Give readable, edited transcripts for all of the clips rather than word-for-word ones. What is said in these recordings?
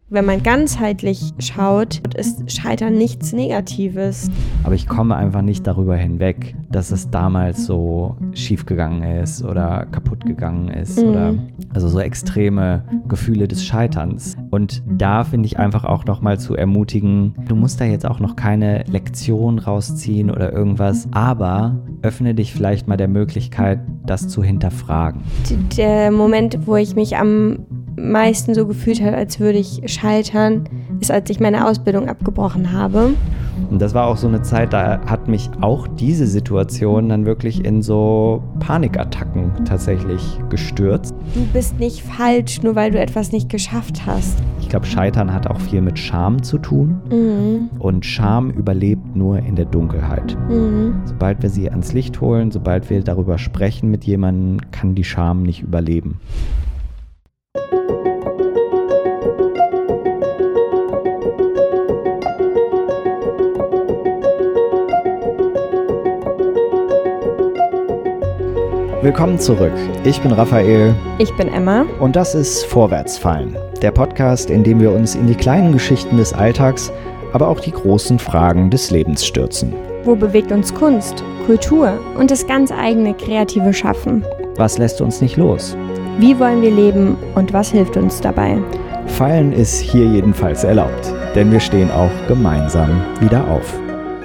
Wenn man ganzheitlich schaut, ist Scheitern nichts Negatives. Aber ich komme einfach nicht darüber hinweg, dass es damals so schief gegangen ist oder kaputt gegangen ist oder also so extreme Gefühle des Scheiterns. Und da finde ich einfach auch nochmal zu ermutigen, du musst da jetzt auch noch keine Lektion rausziehen oder irgendwas, aber öffne dich vielleicht mal der Möglichkeit, das zu hinterfragen. Der Moment, wo ich mich am meisten so gefühlt habe, als würde ich scheitern, ist, als ich meine Ausbildung abgebrochen habe. Und das war auch so eine Zeit, da hat mich auch diese Situation dann wirklich in so Panikattacken tatsächlich gestürzt. Du bist nicht falsch, nur weil du etwas nicht geschafft hast. Ich glaube, Scheitern hat auch viel mit Scham zu tun. Und Scham überlebt nur in der Dunkelheit. Sobald wir sie ans Licht holen, sobald wir darüber sprechen mit jemandem, kann die Scham nicht überleben. Willkommen zurück. Ich bin Raphael. Ich bin Emma. Und das ist Vorwärtsfallen, der Podcast, in dem wir uns in die kleinen Geschichten des Alltags, aber auch die großen Fragen des Lebens stürzen. Wo bewegt uns Kunst, Kultur und das ganz eigene kreative Schaffen? Was lässt uns nicht los? Wie wollen wir leben und was hilft uns dabei? Fallen ist hier jedenfalls erlaubt, denn wir stehen auch gemeinsam wieder auf.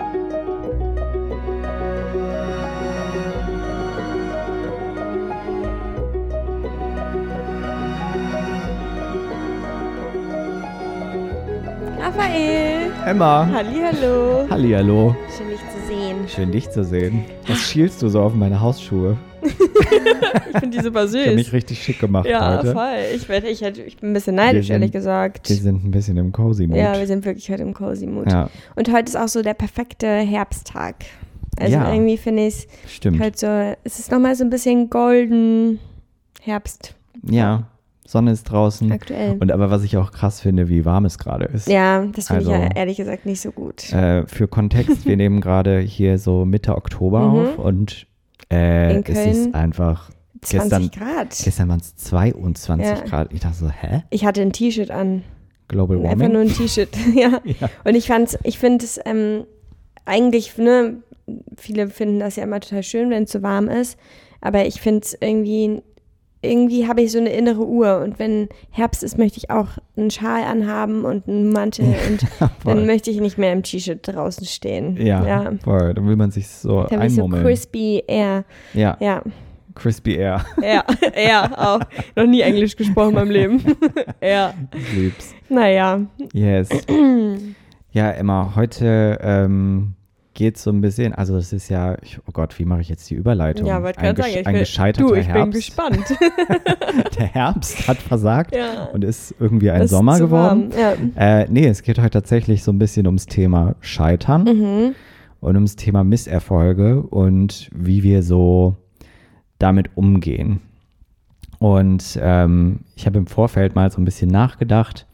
Raphael! Emma! Hallihallo! Hallihallo! Schön, dich zu sehen. Schön, dich zu sehen. Was schielst du so auf meine Hausschuhe? Ich finde die super süß. Ich habe mich richtig schick gemacht ja, heute. Ja, voll. Ich bin ein bisschen neidisch, ehrlich gesagt. Wir sind ein bisschen im Cozy-Mood. Ja, wir sind wirklich heute im Cozy-Mood. Ja. Und heute ist auch so der perfekte Herbsttag. Also irgendwie finde ich es halt so, es ist nochmal so ein bisschen golden Herbst. Ja, Sonne ist draußen. Aktuell. Und aber was ich auch krass finde, wie warm es gerade ist. Ja, das finde ich ja ehrlich gesagt nicht so gut. Für Kontext, wir nehmen gerade hier so Mitte Oktober auf und es ist einfach 20 Grad. Gestern waren es 22 Grad. Ich dachte so, hä? Ich hatte ein T-Shirt an. Global Warming? Einfach nur ein T-Shirt, ja. Und ich finde es eigentlich, ne, viele finden das ja immer total schön, wenn es so warm ist. Aber ich finde es irgendwie habe ich so eine innere Uhr und wenn Herbst ist, möchte ich auch einen Schal anhaben und einen Mantel und dann möchte ich nicht mehr im T-Shirt draußen stehen. Ja, voll. Dann will man sich so dann einmummeln. So Crispy Air. Ja. Crispy Air. Ja, auch. Noch nie Englisch gesprochen in meinem Leben. Ja. Ich lieb's. Naja. Yes. Ja, Emma, heute geht so ein bisschen, also das ist ja, oh Gott, wie mache ich jetzt die Überleitung? Ja, wollte gerade sagen, ein gescheiterter ich Herbst. bin gespannt. Der Herbst hat versagt ja. und ist irgendwie ein Sommer geworden. Ja. Nee, es geht heute tatsächlich so ein bisschen ums Thema Scheitern und ums Thema Misserfolge und wie wir so damit umgehen. Und ich habe im Vorfeld mal so ein bisschen nachgedacht,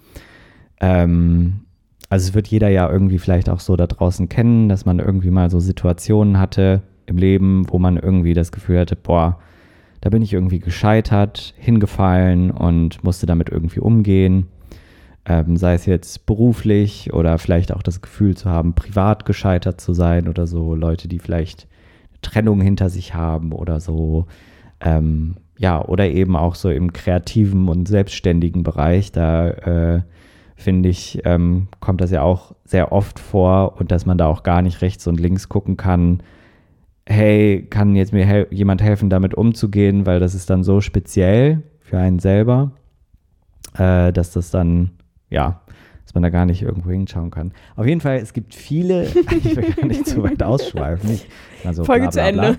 also es wird jeder ja irgendwie vielleicht auch so da draußen kennen, dass man irgendwie mal so Situationen hatte im Leben, wo man irgendwie das Gefühl hatte, boah, da bin ich irgendwie gescheitert, hingefallen und musste damit irgendwie umgehen. Sei es jetzt beruflich oder vielleicht auch das Gefühl zu haben, privat gescheitert zu sein oder so. Leute, die vielleicht eine Trennung hinter sich haben oder so. Oder eben auch so im kreativen und selbstständigen Bereich, da finde ich, kommt das ja auch sehr oft vor und dass man da auch gar nicht rechts und links gucken kann, hey, kann jetzt mir jemand helfen, damit umzugehen, weil das ist dann so speziell für einen selber, dass das dann, dass man da gar nicht irgendwo hinschauen kann. Auf jeden Fall, es gibt viele, ich will gar nicht zu weit ausschweifen. Also Folge zu Ende.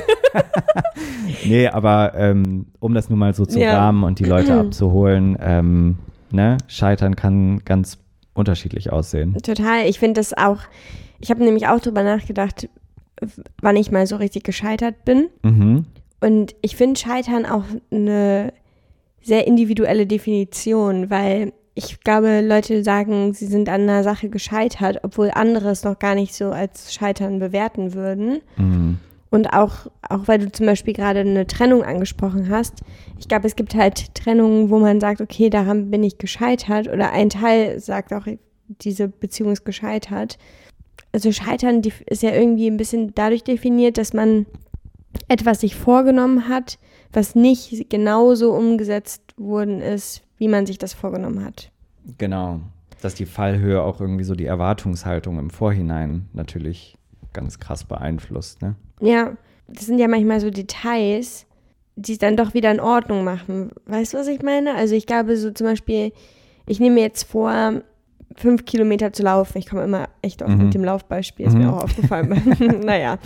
Nee, aber um das nun mal so zu rahmen und die Leute abzuholen, Scheitern kann ganz unterschiedlich aussehen. Total. Ich finde das auch, ich habe nämlich auch drüber nachgedacht, wann ich mal so richtig gescheitert bin. Und ich finde Scheitern auch eine sehr individuelle Definition, weil ich glaube, Leute sagen, sie sind an einer Sache gescheitert, obwohl andere es noch gar nicht so als Scheitern bewerten würden. Und auch weil du zum Beispiel gerade eine Trennung angesprochen hast, ich glaube, es gibt halt Trennungen, wo man sagt, okay, daran bin ich gescheitert, oder ein Teil sagt auch, diese Beziehung ist gescheitert. Also Scheitern ist ja irgendwie ein bisschen dadurch definiert, dass man etwas sich vorgenommen hat, was nicht genauso umgesetzt worden ist, wie man sich das vorgenommen hat. Genau, dass die Fallhöhe auch irgendwie so die Erwartungshaltung im Vorhinein natürlich ganz krass beeinflusst, ne? Ja, das sind ja manchmal so Details, die es dann doch wieder in Ordnung machen. Weißt du, was ich meine? Also ich glaube so zum Beispiel, ich nehme mir jetzt vor, 5 Kilometer zu laufen. Ich komme immer echt oft mit dem Laufbeispiel, ist mir auch aufgefallen. Naja,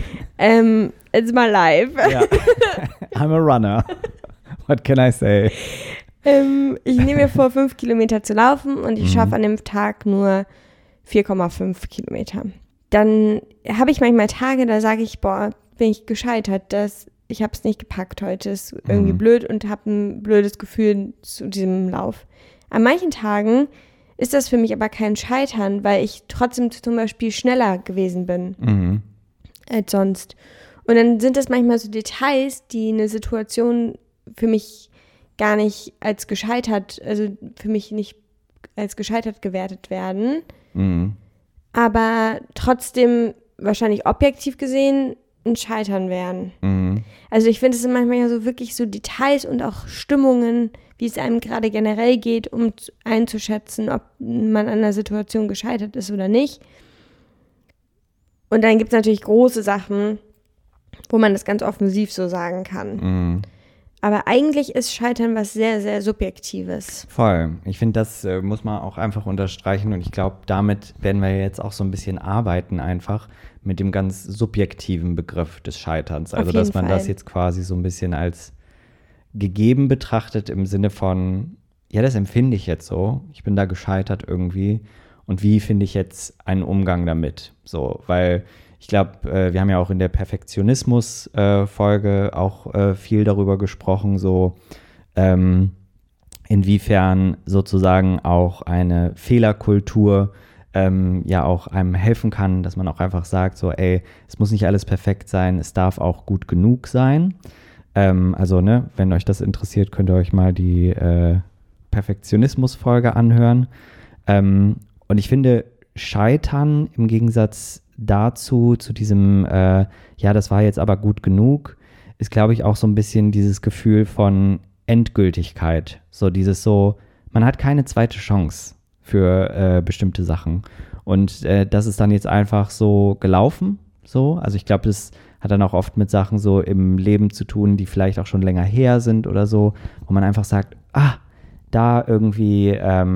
it's my life. Ja. I'm a runner. What can I say? Ich nehme mir vor, 5 Kilometer zu laufen und ich schaffe an dem Tag nur 4,5 Kilometer. Dann habe ich manchmal Tage, da sage ich, boah, bin ich gescheitert, ich habe es nicht gepackt heute, ist irgendwie blöd und habe ein blödes Gefühl zu diesem Lauf. An manchen Tagen ist das für mich aber kein Scheitern, weil ich trotzdem zum Beispiel schneller gewesen bin als sonst. Und dann sind das manchmal so Details, die eine Situation für mich gar nicht als gescheitert, also für mich nicht als gescheitert gewertet werden, aber trotzdem wahrscheinlich objektiv gesehen ein Scheitern wären. Also ich finde, es sind manchmal ja so wirklich so Details und auch Stimmungen, wie es einem gerade generell geht, um einzuschätzen, ob man an einer Situation gescheitert ist oder nicht. Und dann gibt es natürlich große Sachen, wo man das ganz offensiv so sagen kann. Aber eigentlich ist Scheitern was sehr, sehr Subjektives. Voll. Ich finde, das muss man auch einfach unterstreichen. Und ich glaube, damit werden wir jetzt auch so ein bisschen arbeiten, einfach mit dem ganz subjektiven Begriff des Scheiterns. Also, dass man das jetzt quasi so ein bisschen als gegeben betrachtet im Sinne von, ja, das empfinde ich jetzt so. Ich bin da gescheitert irgendwie. Und wie finde ich jetzt einen damit? So, weil ich glaube, wir haben ja auch in der Perfektionismus-Folge auch viel darüber gesprochen, so inwiefern sozusagen auch eine Fehlerkultur ja auch einem helfen kann, dass man auch einfach sagt, so ey, es muss nicht alles perfekt sein, es darf auch gut genug sein. Also, ne, wenn euch das interessiert, könnt ihr euch mal die Perfektionismus-Folge anhören. Und ich finde, Scheitern im Gegensatz dazu, zu diesem, ja, das war jetzt aber gut genug, ist, glaube ich, auch so ein bisschen dieses Gefühl von Endgültigkeit. So dieses so, man hat keine zweite Chance für bestimmte Sachen. Und das ist dann jetzt einfach so gelaufen. So. Also ich glaube, das hat dann auch oft mit Sachen so im Leben zu tun, die vielleicht auch schon länger her sind oder so, wo man einfach sagt, da irgendwie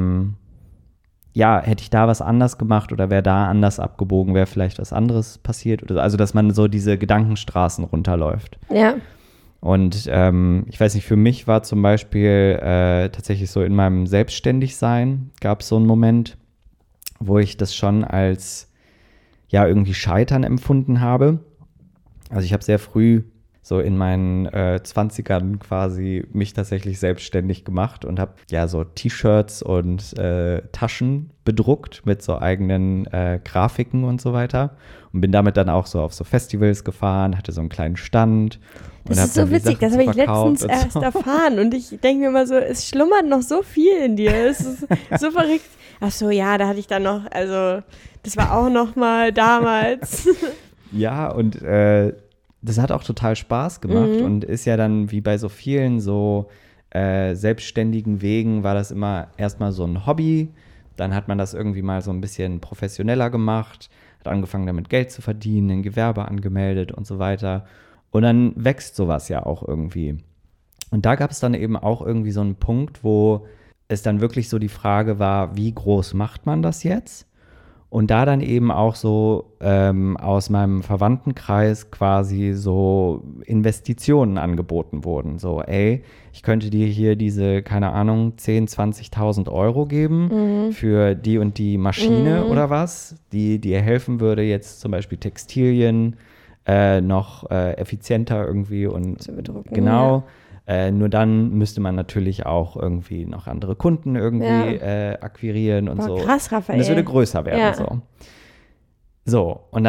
ja, hätte ich da was anders gemacht oder wäre da anders abgebogen, wäre vielleicht was anderes passiert. Oder so. Also, dass man so diese Gedankenstraßen runterläuft. Ja. Und ich weiß nicht, für mich war zum Beispiel tatsächlich so in meinem Selbstständigsein gab es so einen Moment, wo ich das schon als ja irgendwie Scheitern empfunden habe. Also ich habe sehr früh so in meinen 20ern quasi mich tatsächlich selbstständig gemacht und habe ja so T-Shirts und Taschen bedruckt mit so eigenen Grafiken und so weiter und bin damit dann auch so auf so Festivals gefahren, hatte so einen kleinen Stand. Das ist so witzig, das habe ich letztens erst erfahren und ich denke mir immer so, es schlummert noch so viel in dir, es ist so verrückt. Ach so, ja, da hatte ich dann noch, also das war auch noch mal damals. Ja, und das hat auch total Spaß gemacht und ist ja dann wie bei so vielen so selbstständigen Wegen war das immer erstmal so ein Hobby, dann hat man das irgendwie mal so ein bisschen professioneller gemacht, hat angefangen damit Geld zu verdienen, ein Gewerbe angemeldet und so weiter und dann wächst sowas ja auch irgendwie. Und da gab es dann eben auch irgendwie so einen Punkt, wo es dann wirklich so die Frage war, wie groß macht man das jetzt? Und da dann eben auch so aus meinem Verwandtenkreis quasi so Investitionen angeboten wurden. So, ey, ich könnte dir hier diese, keine Ahnung, 10.000, 20.000 Euro geben für die und die Maschine oder was, die dir helfen würde, jetzt zum Beispiel Textilien noch effizienter irgendwie und zu bedrucken. Genau. Nur dann müsste man natürlich auch irgendwie noch andere Kunden irgendwie akquirieren und so. Krass, Raphael. Und das würde größer werden. So, und dann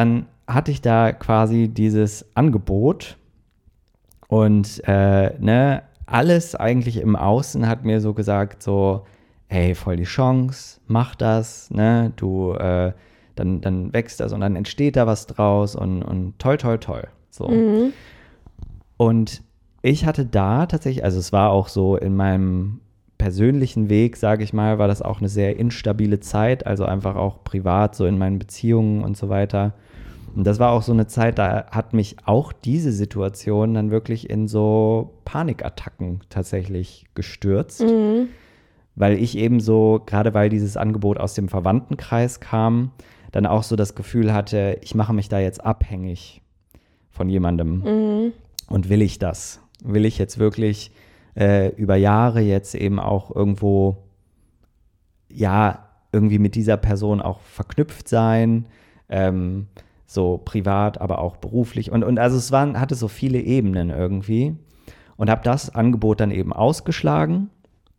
hatte ich da quasi dieses Angebot und alles eigentlich im Außen hat mir so gesagt, so, hey, voll die Chance, mach das, ne, du, dann wächst das und dann entsteht da was draus und toll, toll, toll. So. Mhm. Und ich hatte da tatsächlich, also es war auch so in meinem persönlichen Weg, sage ich mal, war das auch eine sehr instabile Zeit, also einfach auch privat, so in meinen Beziehungen und so weiter. Und das war auch so eine Zeit, da hat mich auch diese Situation dann wirklich in so Panikattacken tatsächlich gestürzt, weil ich eben so, gerade weil dieses Angebot aus dem Verwandtenkreis kam, dann auch so das Gefühl hatte, ich mache mich da jetzt abhängig von jemandem. Und will ich das? Will ich jetzt wirklich über Jahre jetzt eben auch irgendwo, ja, irgendwie mit dieser Person auch verknüpft sein, so privat, aber auch beruflich. Und also es hatte so viele Ebenen irgendwie. Und habe das Angebot dann eben ausgeschlagen.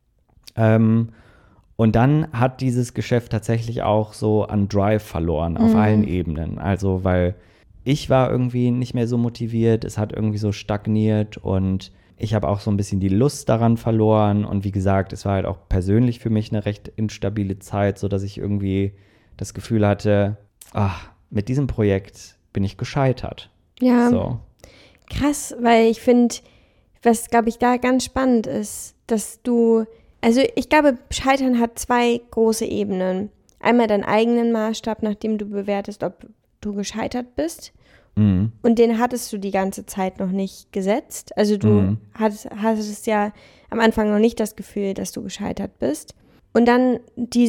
Und dann hat dieses Geschäft tatsächlich auch so an Drive verloren, auf allen Ebenen. Also, weil ich war irgendwie nicht mehr so motiviert, es hat irgendwie so stagniert und ich habe auch so ein bisschen die Lust daran verloren. Und wie gesagt, es war halt auch persönlich für mich eine recht instabile Zeit, sodass ich irgendwie das Gefühl hatte, mit diesem Projekt bin ich gescheitert. Ja, so. Krass, weil ich finde, was, glaube ich, da ganz spannend ist, dass also ich glaube, Scheitern hat zwei große Ebenen. Einmal deinen eigenen Maßstab, nachdem du bewertest, ob du gescheitert bist. Und den hattest du die ganze Zeit noch nicht gesetzt. Also du hattest ja am Anfang noch nicht das Gefühl, dass du gescheitert bist. Und dann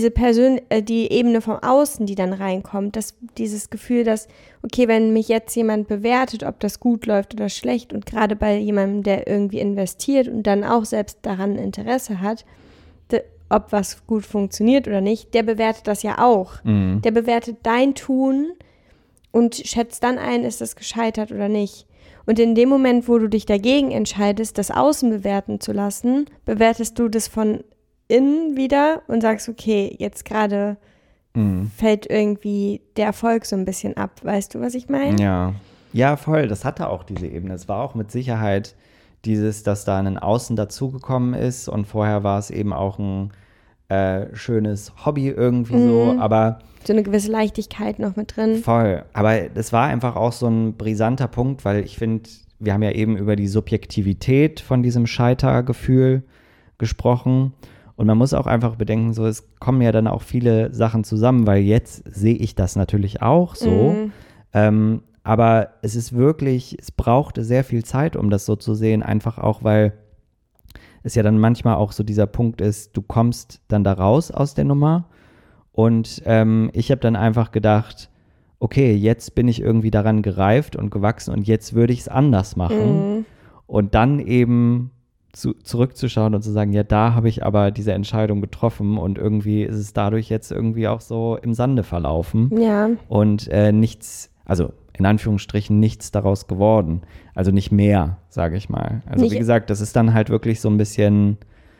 die Ebene vom Außen, die dann reinkommt, dieses Gefühl, dass, okay, wenn mich jetzt jemand bewertet, ob das gut läuft oder schlecht, und gerade bei jemandem, der irgendwie investiert und dann auch selbst daran Interesse hat, ob was gut funktioniert oder nicht, der bewertet das ja auch. Der bewertet dein Tun und schätzt dann ein, ist das gescheitert oder nicht. Und in dem Moment, wo du dich dagegen entscheidest, das Außen bewerten zu lassen, bewertest du das von innen wieder und sagst, okay, jetzt gerade fällt irgendwie der Erfolg so ein bisschen ab. Weißt du, was ich meine? Ja, voll. Das hatte auch diese Ebene. Es war auch mit Sicherheit dass da ein Außen dazugekommen ist und vorher war es eben auch ein schönes Hobby irgendwie so, aber so eine gewisse Leichtigkeit noch mit drin. Voll, aber das war einfach auch so ein brisanter Punkt, weil ich finde, wir haben ja eben über die Subjektivität von diesem Scheitergefühl gesprochen und man muss auch einfach bedenken, so es kommen ja dann auch viele Sachen zusammen, weil jetzt sehe ich das natürlich auch so, aber es brauchte sehr viel Zeit, um das so zu sehen, einfach auch, weil es ja dann manchmal auch so dieser Punkt ist, du kommst dann da raus aus der Nummer und ich habe dann einfach gedacht, okay, jetzt bin ich irgendwie daran gereift und gewachsen und jetzt würde ich es anders machen und dann eben zurückzuschauen und zu sagen, ja, da habe ich aber diese Entscheidung getroffen und irgendwie ist es dadurch jetzt irgendwie auch so im Sande verlaufen und nichts, also in Anführungsstrichen nichts daraus geworden. Also nicht mehr, sage ich mal. Also wie gesagt, das ist dann halt wirklich so ein bisschen,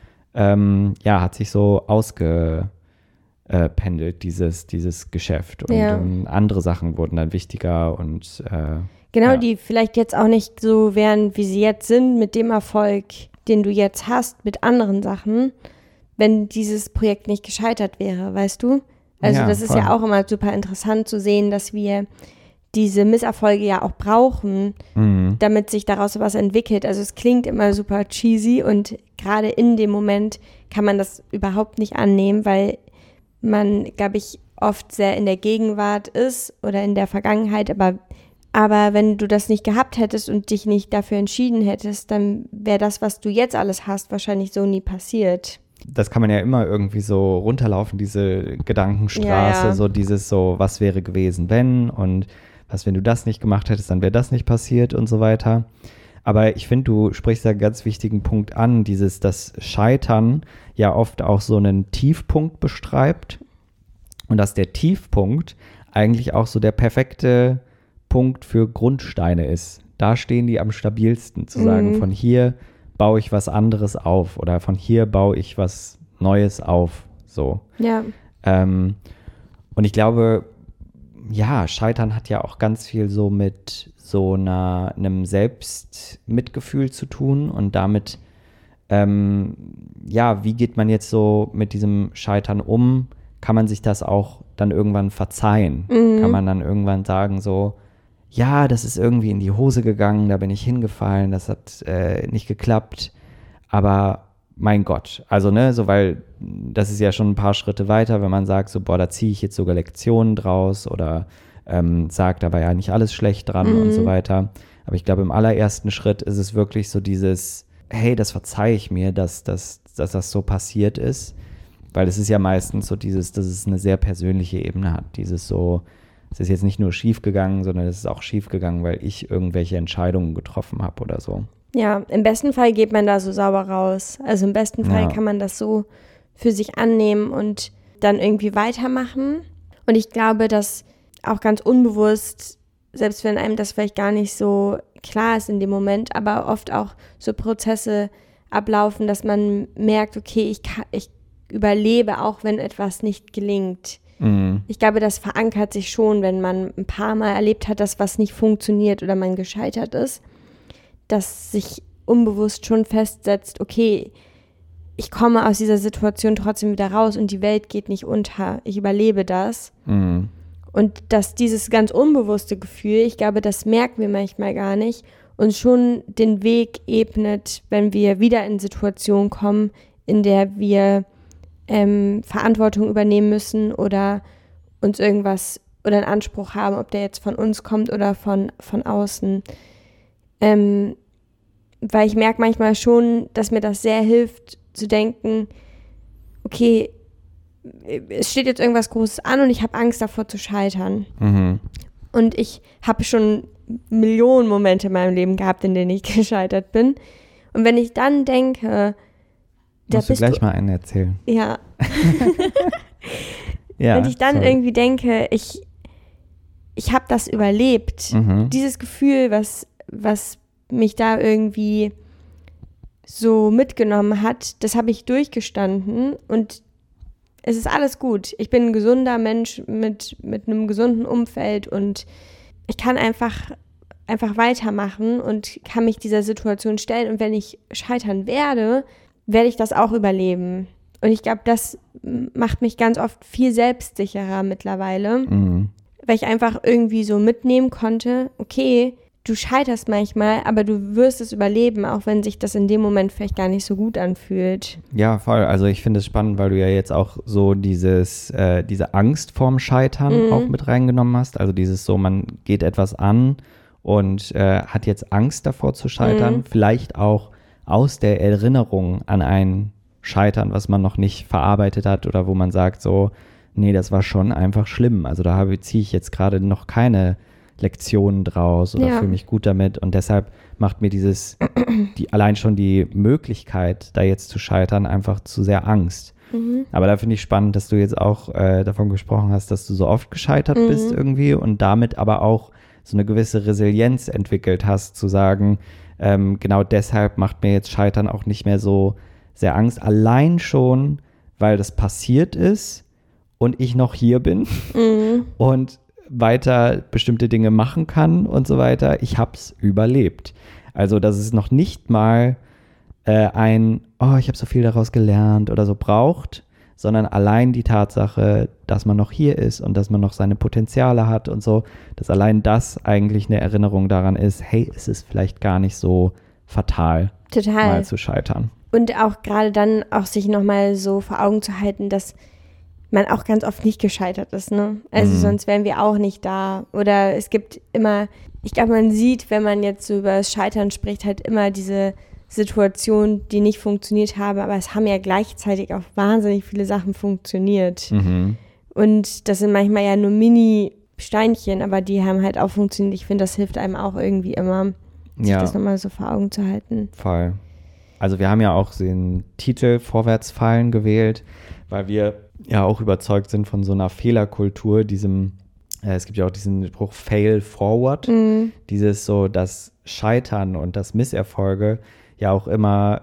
hat sich so ausgependelt, dieses Geschäft. Und andere Sachen wurden dann wichtiger und die vielleicht jetzt auch nicht so wären, wie sie jetzt sind, mit dem Erfolg, den du jetzt hast, mit anderen Sachen, wenn dieses Projekt nicht gescheitert wäre, weißt du? Also das ist ja auch immer super interessant zu sehen, dass wir diese Misserfolge ja auch brauchen, damit sich daraus was entwickelt. Also es klingt immer super cheesy und gerade in dem Moment kann man das überhaupt nicht annehmen, weil man, glaube ich, oft sehr in der Gegenwart ist oder in der Vergangenheit, aber wenn du das nicht gehabt hättest und dich nicht dafür entschieden hättest, dann wäre das, was du jetzt alles hast, wahrscheinlich so nie passiert. Das kann man ja immer irgendwie so runterlaufen, diese Gedankenstraße, so dieses so, was wäre gewesen, wenn und was, wenn du das nicht gemacht hättest, dann wäre das nicht passiert und so weiter. Aber ich finde, du sprichst da einen ganz wichtigen Punkt an, das Scheitern ja oft auch so einen Tiefpunkt beschreibt und dass der Tiefpunkt eigentlich auch so der perfekte Punkt für Grundsteine ist. Da stehen die am stabilsten, zu sagen, von hier baue ich was anderes auf oder von hier baue ich was Neues auf. So. Ja. Und ich glaube, ja, Scheitern hat ja auch ganz viel so mit so einem Selbstmitgefühl zu tun und damit, ja, wie geht man jetzt so mit diesem Scheitern um? Kann man sich das auch dann irgendwann verzeihen? Kann man dann irgendwann sagen so, ja, das ist irgendwie in die Hose gegangen, da bin ich hingefallen, das hat nicht geklappt, aber mein Gott, also ne, so weil das ist ja schon ein paar Schritte weiter, wenn man sagt so, boah, da ziehe ich jetzt sogar Lektionen draus oder sagt, da war ja nicht alles schlecht dran und so weiter. Aber ich glaube, im allerersten Schritt ist es wirklich so dieses, hey, das verzeihe ich mir, dass das so passiert ist, weil es ist ja meistens so dieses, dass es eine sehr persönliche Ebene hat, dieses so, es ist jetzt nicht nur schief gegangen, sondern es ist auch schief gegangen, weil ich irgendwelche Entscheidungen getroffen habe oder so. Ja, im besten Fall geht man da so sauber raus. Also im besten Fall kann man das so für sich annehmen und dann irgendwie weitermachen. Und ich glaube, dass auch ganz unbewusst, selbst wenn einem das vielleicht gar nicht so klar ist in dem Moment, aber oft auch so Prozesse ablaufen, dass man merkt, okay, ich überlebe, auch wenn etwas nicht gelingt. Ich glaube, das verankert sich schon, wenn man ein paar Mal erlebt hat, dass was nicht funktioniert oder man gescheitert ist, dass sich unbewusst schon festsetzt, okay, ich komme aus dieser Situation trotzdem wieder raus und die Welt geht nicht unter, ich überlebe das. Und dass dieses ganz unbewusste Gefühl, ich glaube, das merken wir manchmal gar nicht, uns schon den Weg ebnet, wenn wir wieder in Situationen kommen, in der wir Verantwortung übernehmen müssen oder uns irgendwas oder einen Anspruch haben, ob der jetzt von uns kommt oder von außen. Weil ich merke manchmal schon, dass mir das sehr hilft, zu denken, okay, es steht jetzt irgendwas Großes an und ich habe Angst davor zu scheitern. Und ich habe schon Millionen Momente in meinem Leben gehabt, in denen ich gescheitert bin. Und wenn ich dann denke, musst du gleich mal einen erzählen. Ja. Ja, wenn ich dann irgendwie denke, ich habe das überlebt, dieses Gefühl, was mich da irgendwie so mitgenommen hat, das habe ich durchgestanden und es ist alles gut. Ich bin ein gesunder Mensch mit einem gesunden Umfeld und ich kann einfach weitermachen und kann mich dieser Situation stellen. Und wenn ich scheitern werde ich das auch überleben. Und ich glaube, das macht mich ganz oft viel selbstsicherer mittlerweile, weil ich einfach irgendwie so mitnehmen konnte, okay, du scheiterst manchmal, aber du wirst es überleben, auch wenn sich das in dem Moment vielleicht gar nicht so gut anfühlt. Ja, voll. Also ich finde es spannend, weil du ja jetzt auch so diese Angst vorm Scheitern auch mit reingenommen hast. Also dieses so, man geht etwas an und hat jetzt Angst davor zu scheitern. Vielleicht auch aus der Erinnerung an ein Scheitern, was man noch nicht verarbeitet hat oder wo man sagt so, nee, das war schon einfach schlimm. Also da ziehe ich jetzt gerade noch keine Lektionen draus oder fühle mich gut damit und deshalb macht mir allein schon die Möglichkeit, da jetzt zu scheitern, einfach zu sehr Angst. Aber da finde ich spannend, dass du jetzt auch davon gesprochen hast, dass du so oft gescheitert bist irgendwie und damit aber auch so eine gewisse Resilienz entwickelt hast, zu sagen, genau deshalb macht mir jetzt Scheitern auch nicht mehr so sehr Angst, allein schon, weil das passiert ist und ich noch hier bin und weiter bestimmte Dinge machen kann und so weiter. Ich habe es überlebt. Also, dass es noch nicht mal ich habe so viel daraus gelernt oder so braucht, sondern allein die Tatsache, dass man noch hier ist und dass man noch seine Potenziale hat und so, dass allein das eigentlich eine Erinnerung daran ist, hey, es ist vielleicht gar nicht so fatal, mal zu scheitern. Und auch gerade dann auch sich nochmal so vor Augen zu halten, dass man auch ganz oft nicht gescheitert ist, ne? Also sonst wären wir auch nicht da. Oder es gibt immer, ich glaube, man sieht, wenn man jetzt so über das Scheitern spricht, halt immer diese Situationen, die nicht funktioniert haben, aber es haben ja gleichzeitig auch wahnsinnig viele Sachen funktioniert. Und das sind manchmal ja nur Mini-Steinchen, aber die haben halt auch funktioniert. Ich finde, das hilft einem auch irgendwie immer, sich das nochmal so vor Augen zu halten. Voll. Also wir haben ja auch den Titel Vorwärtsfallen gewählt, weil wir ja auch überzeugt sind von so einer Fehlerkultur, es gibt ja auch diesen Spruch Fail Forward, dieses so, das Scheitern und das Misserfolge ja auch immer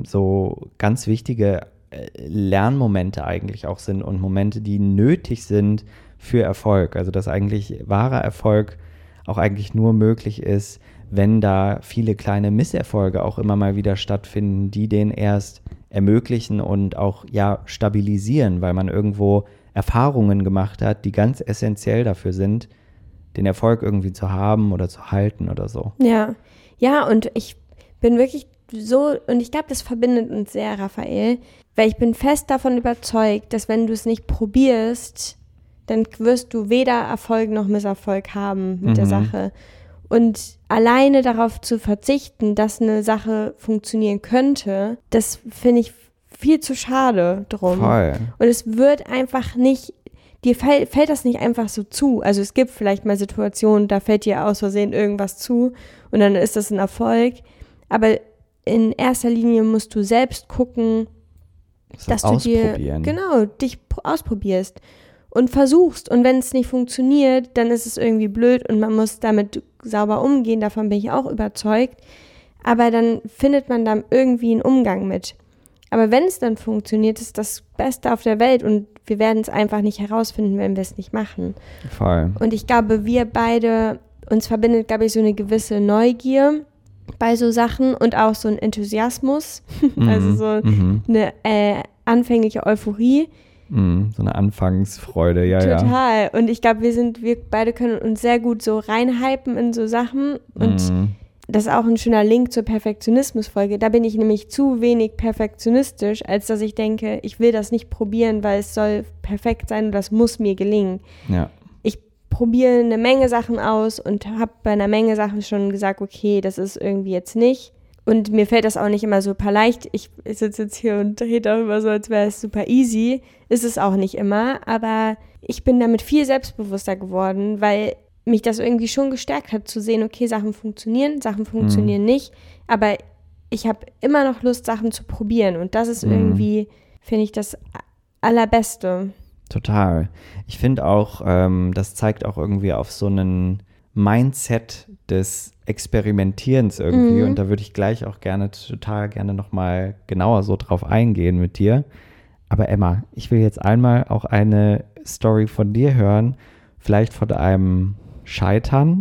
so ganz wichtige Lernmomente eigentlich auch sind und Momente, die nötig sind für Erfolg. Also dass eigentlich wahrer Erfolg auch eigentlich nur möglich ist, wenn da viele kleine Misserfolge auch immer mal wieder stattfinden, die den erst ermöglichen und auch ja stabilisieren, weil man irgendwo Erfahrungen gemacht hat, die ganz essentiell dafür sind, den Erfolg irgendwie zu haben oder zu halten oder so. Ja, und ich bin wirklich so, und ich glaube, das verbindet uns sehr, Raphael, weil ich bin fest davon überzeugt, dass wenn du es nicht probierst, dann wirst du weder Erfolg noch Misserfolg haben mit der Sache. Und alleine darauf zu verzichten, dass eine Sache funktionieren könnte, das finde ich viel zu schade drum. Voll. Und es wird einfach nicht, dir fällt das nicht einfach so zu. Also es gibt vielleicht mal Situationen, da fällt dir aus Versehen irgendwas zu und dann ist das ein Erfolg. Aber in erster Linie musst du selbst gucken, dass du dich ausprobierst und versuchst. Und wenn es nicht funktioniert, dann ist es irgendwie blöd und man muss damit sauber umgehen. Davon bin ich auch überzeugt. Aber dann findet man da irgendwie einen Umgang mit. Aber wenn es dann funktioniert, ist das Beste auf der Welt und wir werden es einfach nicht herausfinden, wenn wir es nicht machen. Voll. Und ich glaube, wir beide, uns verbindet, glaube ich, so eine gewisse Neugier bei so Sachen und auch so ein Enthusiasmus, also so eine anfängliche Euphorie. So eine Anfangsfreude, ja. Total. Und ich glaube, wir beide können uns sehr gut so reinhypen in so Sachen und das ist auch ein schöner Link zur Perfektionismus-Folge. Da bin ich nämlich zu wenig perfektionistisch, als dass ich denke, ich will das nicht probieren, weil es soll perfekt sein und das muss mir gelingen. Ja. Ich probiere eine Menge Sachen aus und habe bei einer Menge Sachen schon gesagt, okay, das ist irgendwie jetzt nicht. Und mir fällt das auch nicht immer super leicht. Ich sitze jetzt hier und rede darüber so, als wäre es super easy. Ist es auch nicht immer, aber ich bin damit viel selbstbewusster geworden, weil mich das irgendwie schon gestärkt hat, zu sehen, okay, Sachen funktionieren nicht, aber ich habe immer noch Lust, Sachen zu probieren und das ist irgendwie, finde ich, das Allerbeste. Total. Ich finde auch, das zeigt auch irgendwie auf so einen Mindset des Experimentierens irgendwie und da würde ich gleich auch total gerne nochmal genauer so drauf eingehen mit dir. Aber Emma, ich will jetzt einmal auch eine Story von dir hören, vielleicht von einem Scheitern,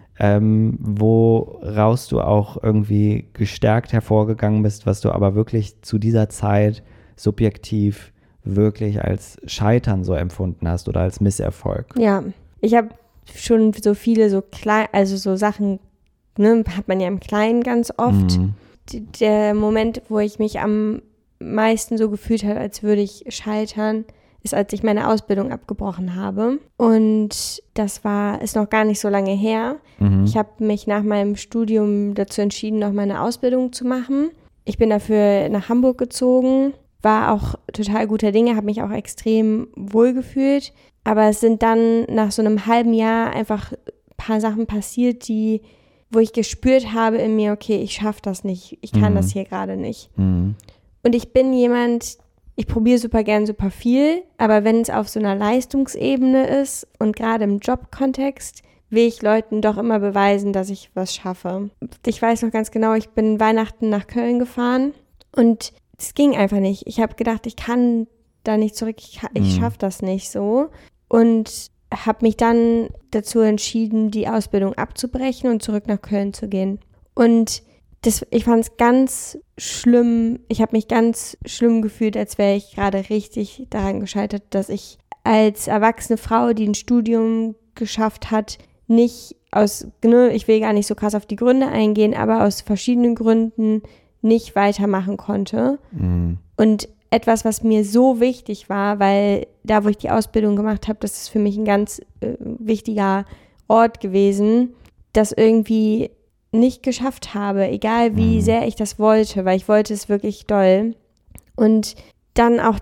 woraus du auch irgendwie gestärkt hervorgegangen bist, was du aber wirklich zu dieser Zeit subjektiv wirklich als Scheitern so empfunden hast oder als Misserfolg. Ja, ich habe schon so viele so klein, also so Sachen, ne, hat man ja im Kleinen ganz oft. Der Moment, wo ich mich am meisten so gefühlt habe, als würde ich scheitern, ist, als ich meine Ausbildung abgebrochen habe. Und das ist noch gar nicht so lange her. Ich habe mich nach meinem Studium dazu entschieden, noch meine Ausbildung zu machen. Ich bin dafür nach Hamburg gezogen, war auch total guter Dinge, habe mich auch extrem wohl gefühlt. Aber es sind dann nach so einem halben Jahr einfach ein paar Sachen passiert, wo ich gespürt habe in mir, okay, ich schaffe das nicht, ich kann das hier gerade nicht. Und ich bin jemand, ich probiere super gern super viel, aber wenn es auf so einer Leistungsebene ist und gerade im Jobkontext, will ich Leuten doch immer beweisen, dass ich was schaffe. Ich weiß noch ganz genau, ich bin Weihnachten nach Köln gefahren und es ging einfach nicht. Ich habe gedacht, ich kann da nicht zurück, ich schaffe das nicht so. Und habe mich dann dazu entschieden, die Ausbildung abzubrechen und zurück nach Köln zu gehen. Und ich fand es ganz schlimm, ich habe mich ganz schlimm gefühlt, als wäre ich gerade richtig daran gescheitert, dass ich als erwachsene Frau, die ein Studium geschafft hat, nicht ich will gar nicht so krass auf die Gründe eingehen, aber aus verschiedenen Gründen nicht weitermachen konnte. Und etwas, was mir so wichtig war, weil da, wo ich die Ausbildung gemacht habe, das ist für mich ein ganz wichtiger Ort gewesen, das irgendwie nicht geschafft habe, egal wie sehr ich das wollte, weil ich wollte es wirklich doll. Und dann auch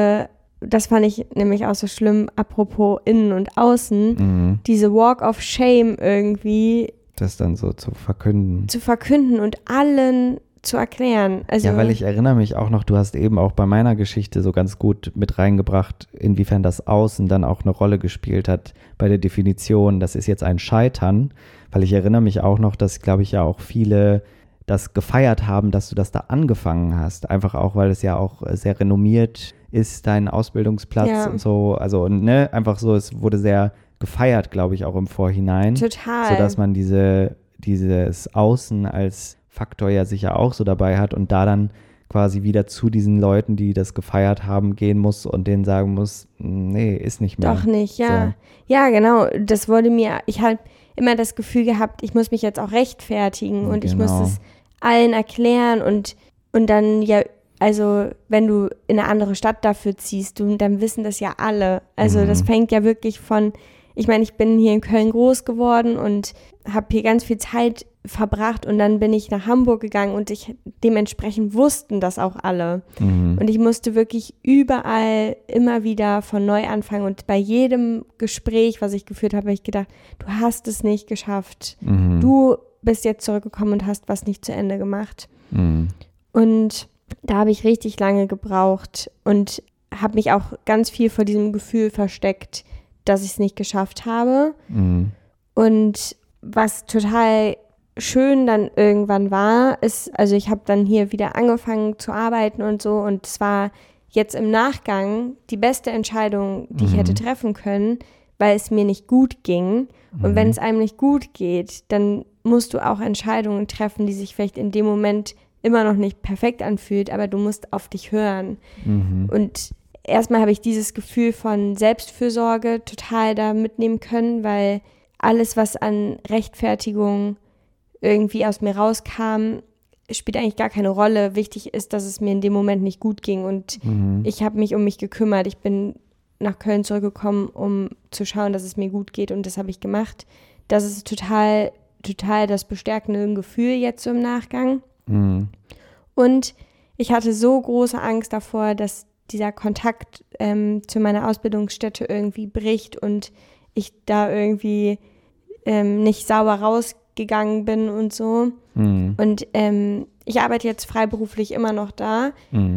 das fand ich nämlich auch so schlimm, apropos Innen und Außen, diese Walk of Shame irgendwie. Das dann so zu verkünden. Und allen zu erklären. Also, ja, weil ich erinnere mich auch noch, du hast eben auch bei meiner Geschichte so ganz gut mit reingebracht, inwiefern das Außen dann auch eine Rolle gespielt hat bei der Definition, das ist jetzt ein Scheitern, weil ich erinnere mich auch noch, dass, glaube ich, ja auch viele das gefeiert haben, dass du das da angefangen hast, einfach auch, weil es ja auch sehr renommiert ist dein Ausbildungsplatz und so. Also, ne, einfach so, es wurde sehr gefeiert, glaube ich, auch im Vorhinein. Total. Sodass man dieses Außen als Faktor ja sicher auch so dabei hat und da dann quasi wieder zu diesen Leuten, die das gefeiert haben, gehen muss und denen sagen muss, nee, ist nicht mehr. Doch nicht, ja. So. Ja, genau. Das wurde mir, ich habe immer das Gefühl gehabt, ich muss mich jetzt auch rechtfertigen und ich muss es allen erklären und dann ja, also wenn du in eine andere Stadt dafür ziehst, dann wissen das ja alle. Also das fängt ja wirklich von, ich meine, ich bin hier in Köln groß geworden und habe hier ganz viel Zeit verbracht und dann bin ich nach Hamburg gegangen und dementsprechend wussten das auch alle. Und ich musste wirklich überall immer wieder von neu anfangen und bei jedem Gespräch, was ich geführt habe, habe ich gedacht, du hast es nicht geschafft. Du bist jetzt zurückgekommen und hast was nicht zu Ende gemacht. Und da habe ich richtig lange gebraucht und habe mich auch ganz viel vor diesem Gefühl versteckt, dass ich es nicht geschafft habe. Und was total schön dann irgendwann war, ist, also ich habe dann hier wieder angefangen zu arbeiten und so und es war jetzt im Nachgang die beste Entscheidung, die ich hätte treffen können, weil es mir nicht gut ging. Und wenn es einem nicht gut geht, dann musst du auch Entscheidungen treffen, die sich vielleicht in dem Moment immer noch nicht perfekt anfühlt, aber du musst auf dich hören. Und erstmal habe ich dieses Gefühl von Selbstfürsorge total da mitnehmen können, weil alles, was an Rechtfertigung irgendwie aus mir rauskam, spielt eigentlich gar keine Rolle. Wichtig ist, dass es mir in dem Moment nicht gut ging und ich habe mich um mich gekümmert. Ich bin nach Köln zurückgekommen, um zu schauen, dass es mir gut geht und das habe ich gemacht. Das ist total das bestärkende Gefühl jetzt so im Nachgang. Und ich hatte so große Angst davor, dass dieser Kontakt zu meiner Ausbildungsstätte irgendwie bricht und ich da irgendwie nicht sauber rausgegangen bin und so. Und ich arbeite jetzt freiberuflich immer noch da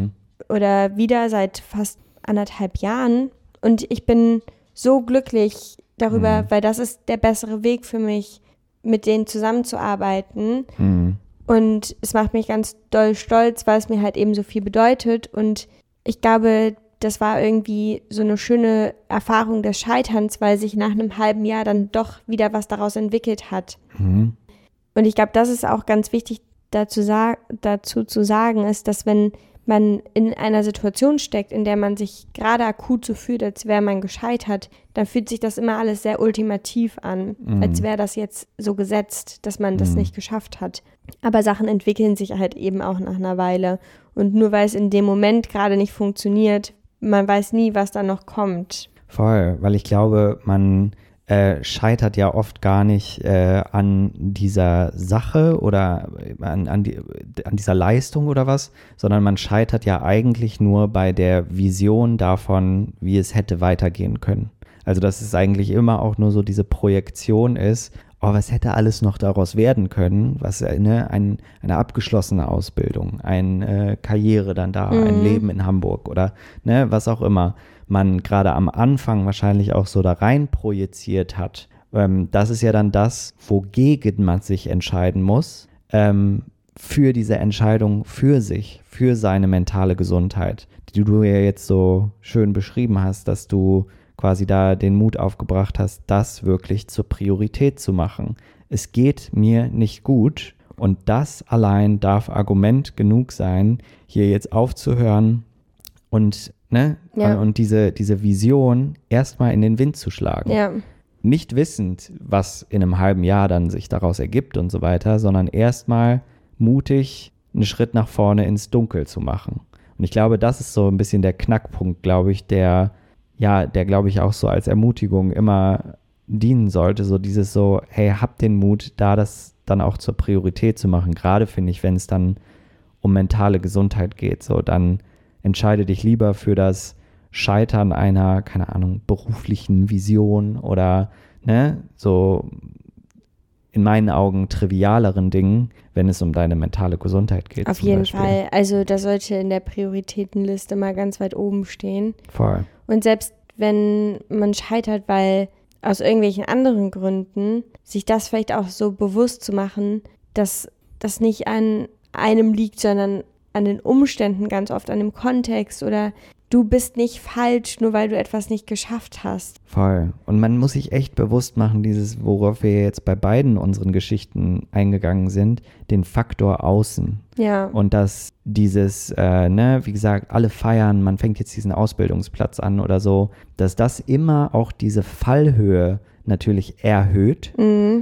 oder wieder seit fast 1,5 Jahren und ich bin so glücklich darüber, weil das ist der bessere Weg für mich, mit denen zusammenzuarbeiten. Und es macht mich ganz doll stolz, weil es mir halt eben so viel bedeutet. Und ich glaube, das war irgendwie so eine schöne Erfahrung des Scheiterns, weil sich nach einem halben Jahr dann doch wieder was daraus entwickelt hat. Und ich glaube, das ist auch ganz wichtig dazu zu sagen, ist, dass wenn man in einer Situation steckt, in der man sich gerade akut so fühlt, als wäre man gescheitert, dann fühlt sich das immer alles sehr ultimativ an, als wäre das jetzt so gesetzt, dass man das nicht geschafft hat. Aber Sachen entwickeln sich halt eben auch nach einer Weile. Und nur weil es in dem Moment gerade nicht funktioniert, man weiß nie, was da noch kommt. Voll, weil ich glaube, man scheitert ja oft gar nicht an dieser Sache oder an dieser Leistung oder was, sondern man scheitert ja eigentlich nur bei der Vision davon, wie es hätte weitergehen können. Also dass es eigentlich immer auch nur so diese Projektion ist, oh, was hätte alles noch daraus werden können, was eine abgeschlossene Ausbildung, eine Karriere dann da, ein Leben in Hamburg oder was auch immer man gerade am Anfang wahrscheinlich auch so da rein projiziert hat. Das ist ja dann das, wogegen man sich entscheiden muss, für diese Entscheidung für sich, für seine mentale Gesundheit, die du ja jetzt so schön beschrieben hast, dass du quasi da den Mut aufgebracht hast, das wirklich zur Priorität zu machen. Es geht mir nicht gut und das allein darf Argument genug sein, hier jetzt aufzuhören und und diese Vision erstmal in den Wind zu schlagen. Ja. Nicht wissend, was in einem halben Jahr dann sich daraus ergibt und so weiter, sondern erstmal mutig einen Schritt nach vorne ins Dunkel zu machen. Und ich glaube, das ist so ein bisschen der Knackpunkt, glaube ich, der glaube ich auch so als Ermutigung immer dienen sollte. So dieses so, hey, hab den Mut, da das dann auch zur Priorität zu machen. Gerade finde ich, wenn es dann um mentale Gesundheit geht, so dann entscheide dich lieber für das Scheitern einer, keine Ahnung, beruflichen Vision oder so in meinen Augen trivialeren Dingen, wenn es um deine mentale Gesundheit geht. Auf jeden Fall. Also das sollte in der Prioritätenliste mal ganz weit oben stehen. Voll. Und selbst wenn man scheitert, weil aus irgendwelchen anderen Gründen, sich das vielleicht auch so bewusst zu machen, dass das nicht an einem liegt, sondern an den Umständen ganz oft, an dem Kontext oder du bist nicht falsch, nur weil du etwas nicht geschafft hast. Voll. Und man muss sich echt bewusst machen, worauf wir jetzt bei beiden unseren Geschichten eingegangen sind, den Faktor Außen. Ja. Und dass dieses, wie gesagt, alle feiern, man fängt jetzt diesen Ausbildungsplatz an oder so, dass das immer auch diese Fallhöhe natürlich erhöht,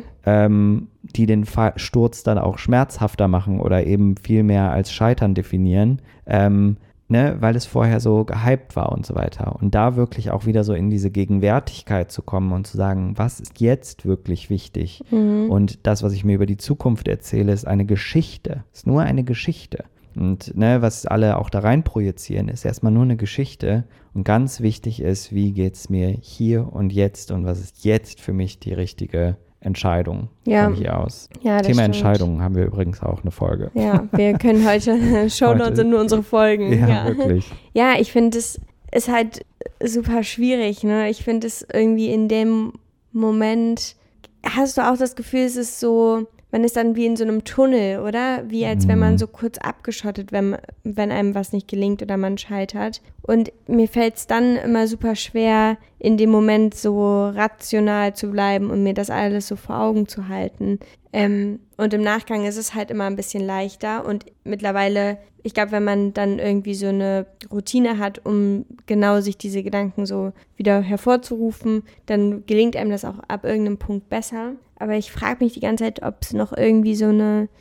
die den Sturz dann auch schmerzhafter machen oder eben viel mehr als Scheitern definieren, weil es vorher so gehypt war und so weiter. Und da wirklich auch wieder so in diese Gegenwärtigkeit zu kommen und zu sagen, was ist jetzt wirklich wichtig? Und das, was ich mir über die Zukunft erzähle, ist eine Geschichte. Ist nur eine Geschichte. Und was alle auch da rein projizieren, ist erstmal nur eine Geschichte. Und ganz wichtig ist, wie geht es mir hier und jetzt und was ist jetzt für mich die richtige Entscheidung von hier aus. Ja, das Thema stimmt. Entscheidungen haben wir übrigens auch eine Folge. Ja, wir können heute Shownotes sind nur unsere Folgen. Ja, wirklich. Ja, ich finde, es ist halt super schwierig. Ne? Ich finde es irgendwie in dem Moment, hast du auch das Gefühl, es ist so, man ist dann wie in so einem Tunnel, oder? Wie als wenn man so kurz abgeschottet, wenn einem was nicht gelingt oder man scheitert. Und mir fällt es dann immer super schwer, in dem Moment so rational zu bleiben und mir das alles so vor Augen zu halten. Und im Nachgang ist es halt immer ein bisschen leichter. Und mittlerweile, ich glaube, wenn man dann irgendwie so eine Routine hat, um genau sich diese Gedanken so wieder hervorzurufen, dann gelingt einem das auch ab irgendeinem Punkt besser. Aber ich frage mich die ganze Zeit, ob es noch irgendwie so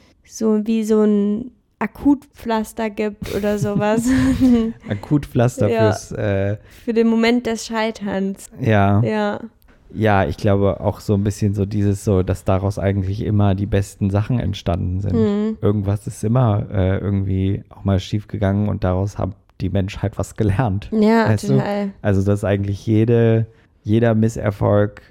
ein Akutpflaster gibt oder sowas. Akutpflaster für den Moment des Scheiterns. Ja, ich glaube auch so ein bisschen so dieses so, dass daraus eigentlich immer die besten Sachen entstanden sind. Irgendwas ist immer irgendwie auch mal schief gegangen und daraus hat die Menschheit was gelernt. Ja, weißt total. Du? Also dass eigentlich jeder Misserfolg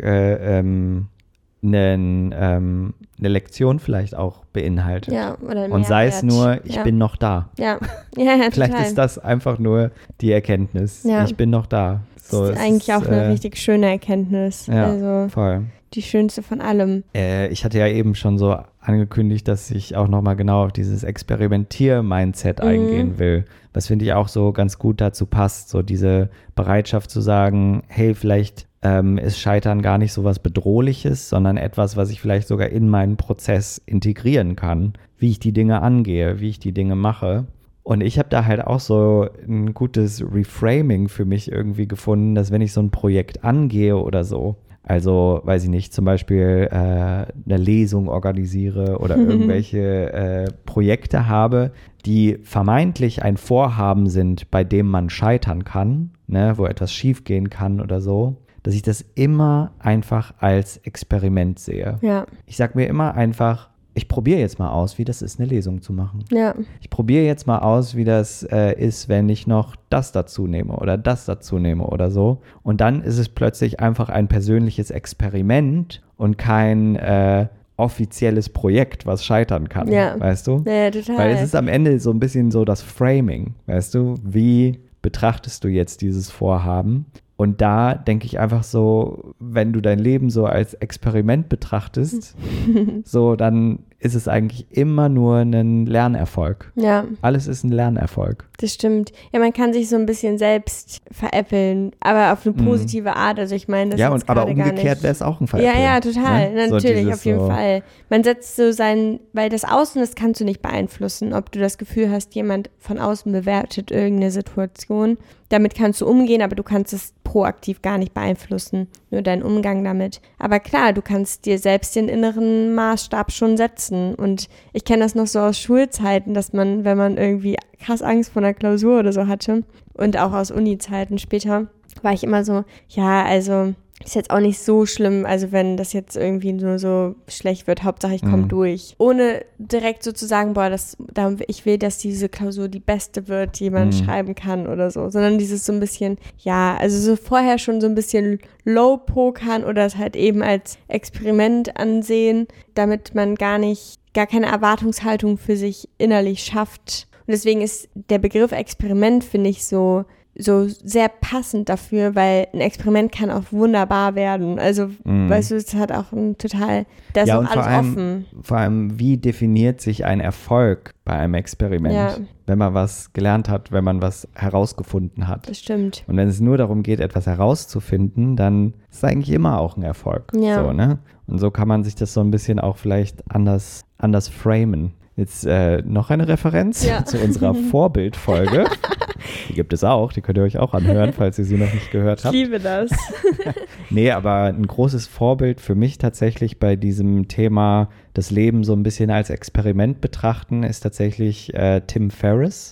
eine Lektion vielleicht auch beinhaltet. Ja, oder ein und sei es nur, Mehrwert. ich bin noch da. Ja, Vielleicht total. ist das einfach nur die Erkenntnis. Ja. Ich bin noch da. So, das ist eigentlich auch eine richtig schöne Erkenntnis. Ja, also voll. die schönste von allem. Ich hatte ja eben schon so angekündigt, dass ich auch nochmal genau auf dieses Experimentier-Mindset eingehen will. Was finde ich auch so ganz gut dazu passt. So diese Bereitschaft zu sagen, hey, vielleicht ist Scheitern gar nicht so was Bedrohliches, sondern etwas, was ich vielleicht sogar in meinen Prozess integrieren kann, wie ich die Dinge angehe, wie ich die Dinge mache. Und ich habe da halt auch so ein gutes Reframing für mich irgendwie gefunden, dass wenn ich so ein Projekt angehe oder so, also, weiß ich nicht, zum Beispiel eine Lesung organisiere oder irgendwelche Projekte habe, die vermeintlich ein Vorhaben sind, bei dem man scheitern kann, wo etwas schiefgehen kann oder so, dass ich das immer einfach als Experiment sehe. Ja. Ich sage mir immer einfach, ich probiere jetzt mal aus, wie das ist, eine Lesung zu machen. Ja. Ich probiere jetzt mal aus, wie das ist, wenn ich noch das dazu nehme oder das dazu nehme oder so. Und dann ist es plötzlich einfach ein persönliches Experiment und kein offizielles Projekt, was scheitern kann, weißt du? Ja, total. Weil es ist am Ende so ein bisschen so das Framing, weißt du? Wie betrachtest du jetzt dieses Vorhaben? Und da denke ich einfach so, wenn du dein Leben so als Experiment betrachtest, so dann ist es eigentlich immer nur ein Lernerfolg. Ja. Alles ist ein Lernerfolg. Das stimmt. Ja, man kann sich so ein bisschen selbst veräppeln, aber auf eine positive Art. Also ich meine, das ja, ist aber gerade gar umgekehrt nicht. wäre es auch ein Veräppeln. Ja, total. Ne? Natürlich, So auf jeden Fall. Man setzt so weil das Außen, das kannst du nicht beeinflussen, ob du das Gefühl hast, jemand von außen bewertet irgendeine Situation. Damit kannst du umgehen, aber du kannst es proaktiv gar nicht beeinflussen, nur deinen Umgang damit. Aber klar, du kannst dir selbst den inneren Maßstab schon setzen. Und ich kenne das noch so aus Schulzeiten, dass man, wenn man irgendwie krass Angst vor einer Klausur oder so hatte und auch aus Uni-Zeiten später, war ich immer so, ja, also ist jetzt auch nicht so schlimm, also wenn das jetzt irgendwie nur so schlecht wird, Hauptsache ich komme durch. Ohne direkt so zu sagen, ich will, dass diese Klausur die beste wird, die man schreiben kann oder so, sondern dieses so ein bisschen, ja, also so vorher schon so ein bisschen low-pokern oder es halt eben als Experiment ansehen, damit man gar keine Erwartungshaltung für sich innerlich schafft. Und deswegen ist der Begriff Experiment, finde ich, so so sehr passend dafür, weil ein Experiment kann auch wunderbar werden. Also, weißt du, es hat auch ein total, da ist auch alles offen. Vor allem, wie definiert sich ein Erfolg bei einem Experiment, wenn man was gelernt hat, wenn man was herausgefunden hat. Das stimmt. Und wenn es nur darum geht, etwas herauszufinden, dann ist es eigentlich immer auch ein Erfolg. Ja. So, ne? Und so kann man sich das so ein bisschen auch vielleicht anders framen. Jetzt noch eine Referenz zu unserer Vorbildfolge. Die gibt es auch, die könnt ihr euch auch anhören, falls ihr sie noch nicht gehört habt. Ich liebe das. Nee, aber ein großes Vorbild für mich tatsächlich bei diesem Thema, das Leben so ein bisschen als Experiment betrachten, ist tatsächlich Tim Ferriss,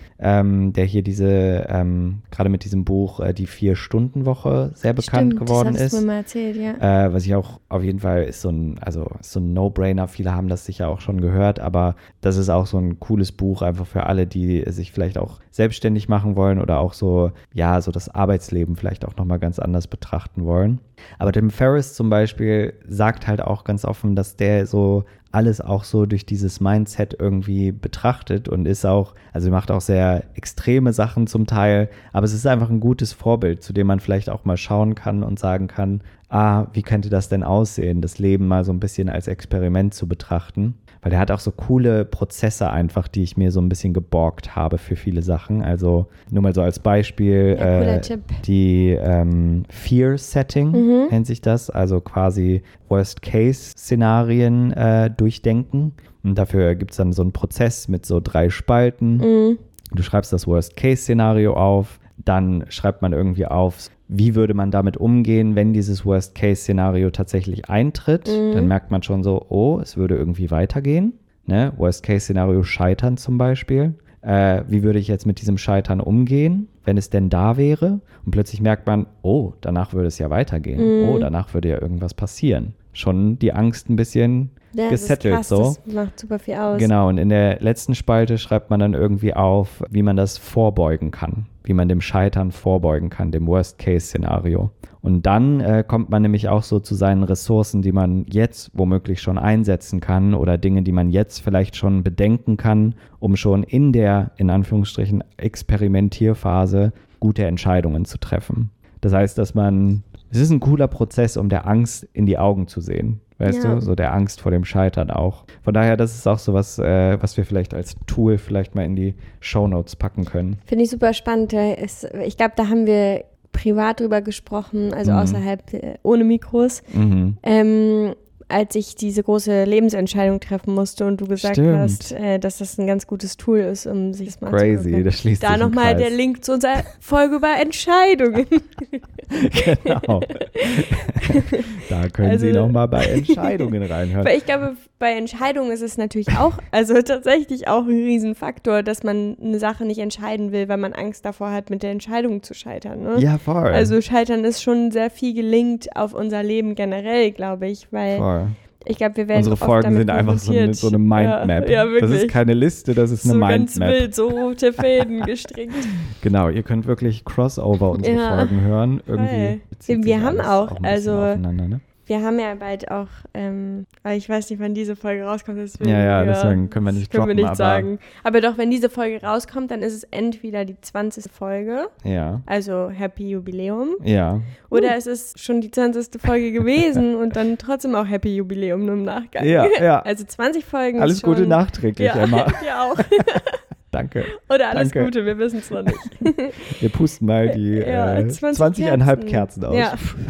der hier gerade mit diesem Buch die 4-Stunden-Woche sehr bekannt geworden ist. Das hast du mir mal erzählt, ja. Was ich auch auf jeden Fall ist so ein No-Brainer, viele haben das sicher auch schon gehört, aber das ist auch so ein cooles Buch einfach für alle, die sich vielleicht auch selbstständig machen wollen oder auch so das Arbeitsleben vielleicht auch nochmal ganz anders betrachten wollen. Aber Tim Ferriss zum Beispiel sagt halt auch ganz offen, dass der so alles auch so durch dieses Mindset irgendwie betrachtet und ist auch, also macht auch sehr extreme Sachen zum Teil, aber es ist einfach ein gutes Vorbild, zu dem man vielleicht auch mal schauen kann und sagen kann, wie könnte das denn aussehen, das Leben mal so ein bisschen als Experiment zu betrachten. Weil der hat auch so coole Prozesse einfach, die ich mir so ein bisschen geborgt habe für viele Sachen. Also nur mal so als Beispiel, cooler Tipp. Die Fear-Setting nennt sich das. Also quasi Worst-Case-Szenarien durchdenken. Und dafür gibt es dann so einen Prozess mit so 3 Spalten. Du schreibst das Worst-Case-Szenario auf. Dann schreibt man irgendwie auf, wie würde man damit umgehen, wenn dieses Worst-Case-Szenario tatsächlich eintritt. Dann merkt man schon so, es würde irgendwie weitergehen. Ne? Worst-Case-Szenario Scheitern zum Beispiel. Wie würde ich jetzt mit diesem Scheitern umgehen, wenn es denn da wäre? Und plötzlich merkt man, danach würde es ja weitergehen. Danach würde ja irgendwas passieren. Schon die Angst ein bisschen gesettelt. Das ist krass, das macht super viel aus. Genau, und in der letzten Spalte schreibt man dann irgendwie auf, wie man das vorbeugen kann, wie man dem Scheitern vorbeugen kann, dem Worst-Case-Szenario. Und dann kommt man nämlich auch so zu seinen Ressourcen, die man jetzt womöglich schon einsetzen kann oder Dinge, die man jetzt vielleicht schon bedenken kann, um schon in der, in Anführungsstrichen, Experimentierphase gute Entscheidungen zu treffen. Das heißt, es ist ein cooler Prozess, um der Angst in die Augen zu sehen. Weißt du, so der Angst vor dem Scheitern auch. Von daher, das ist auch so was wir vielleicht als Tool vielleicht mal in die Shownotes packen können. Finde ich super spannend. Ich glaube, da haben wir privat drüber gesprochen, also außerhalb, ohne Mikros. Als ich diese große Lebensentscheidung treffen musste und du gesagt hast, dass das ein ganz gutes Tool ist, um sich das mal Crazy, das schließt sich da nochmal der Link zu unserer Folge über Entscheidungen. Genau. Da können Sie nochmal bei Entscheidungen reinhören. Weil ich glaube, bei Entscheidungen ist es natürlich auch, also tatsächlich auch ein Riesenfaktor, dass man eine Sache nicht entscheiden will, weil man Angst davor hat, mit der Entscheidung zu scheitern. Ne? Ja, voll. Also Scheitern ist schon sehr viel gelinkt auf unser Leben generell, glaube ich, weil ich glaube, wir werden unsere Folgen sind einfach so eine Mindmap. Ja, wirklich. Das ist keine Liste, das ist eine Mindmap. So ganz wild, so rote Fäden gestrickt. Genau, ihr könnt wirklich Crossover unsere Folgen hören. Irgendwie wir haben auch ne? Wir haben ja bald auch, weil ich weiß nicht, wann diese Folge rauskommt, deswegen, deswegen können wir nicht droppen. Können wir nicht sagen. Aber doch, wenn diese Folge rauskommt, dann ist es entweder die 20. Folge, also Happy Jubiläum, oder es ist schon die 20. Folge gewesen und dann trotzdem auch Happy Jubiläum nur im Nachgang. Ja. Also 20 Folgen Alles schon, Gute nachträglich, Emma. Ja, auch. Danke. Oder alles Gute, wir wissen es noch nicht. Wir pusten mal die 20,5 Kerzen aus. Ja.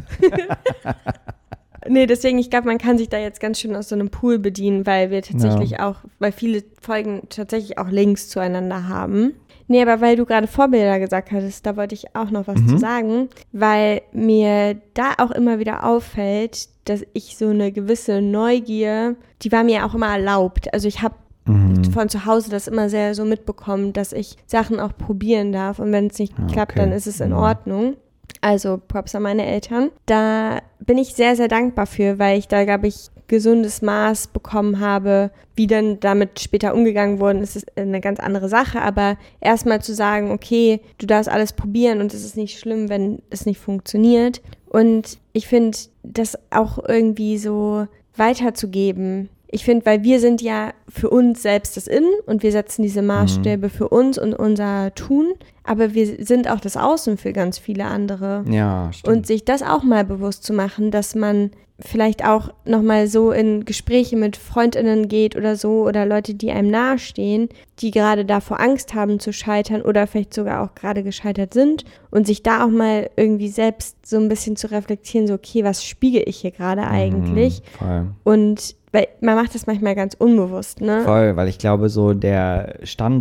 Nee, deswegen, ich glaube, man kann sich da jetzt ganz schön aus so einem Pool bedienen, weil wir tatsächlich auch, weil viele Folgen tatsächlich auch Links zueinander haben. Nee, aber weil du gerade Vorbilder gesagt hattest, da wollte ich auch noch was zu sagen, weil mir da auch immer wieder auffällt, dass ich so eine gewisse Neugier, die war mir auch immer erlaubt. Also ich habe von zu Hause das immer sehr so mitbekommen, dass ich Sachen auch probieren darf und wenn es nicht klappt, dann ist es in Ordnung. Also Props an meine Eltern. Da bin ich sehr, sehr dankbar für, weil ich da, glaube ich, gesundes Maß bekommen habe. Wie dann damit später umgegangen worden ist, ist eine ganz andere Sache. Aber erstmal zu sagen, okay, du darfst alles probieren und es ist nicht schlimm, wenn es nicht funktioniert. Und ich finde, das auch irgendwie so weiterzugeben, ich finde, weil wir sind ja für uns selbst das Innen und wir setzen diese Maßstäbe für uns und unser Tun, aber wir sind auch das Außen für ganz viele andere. Ja, stimmt. Und sich das auch mal bewusst zu machen, dass man vielleicht auch nochmal so in Gespräche mit FreundInnen geht oder so oder Leute, die einem nahestehen, die gerade davor Angst haben zu scheitern oder vielleicht sogar auch gerade gescheitert sind und sich da auch mal irgendwie selbst so ein bisschen zu reflektieren, so okay, was spiegel ich hier gerade eigentlich? Voll. Und weil man macht das manchmal ganz unbewusst, ne? Voll, weil ich glaube, so der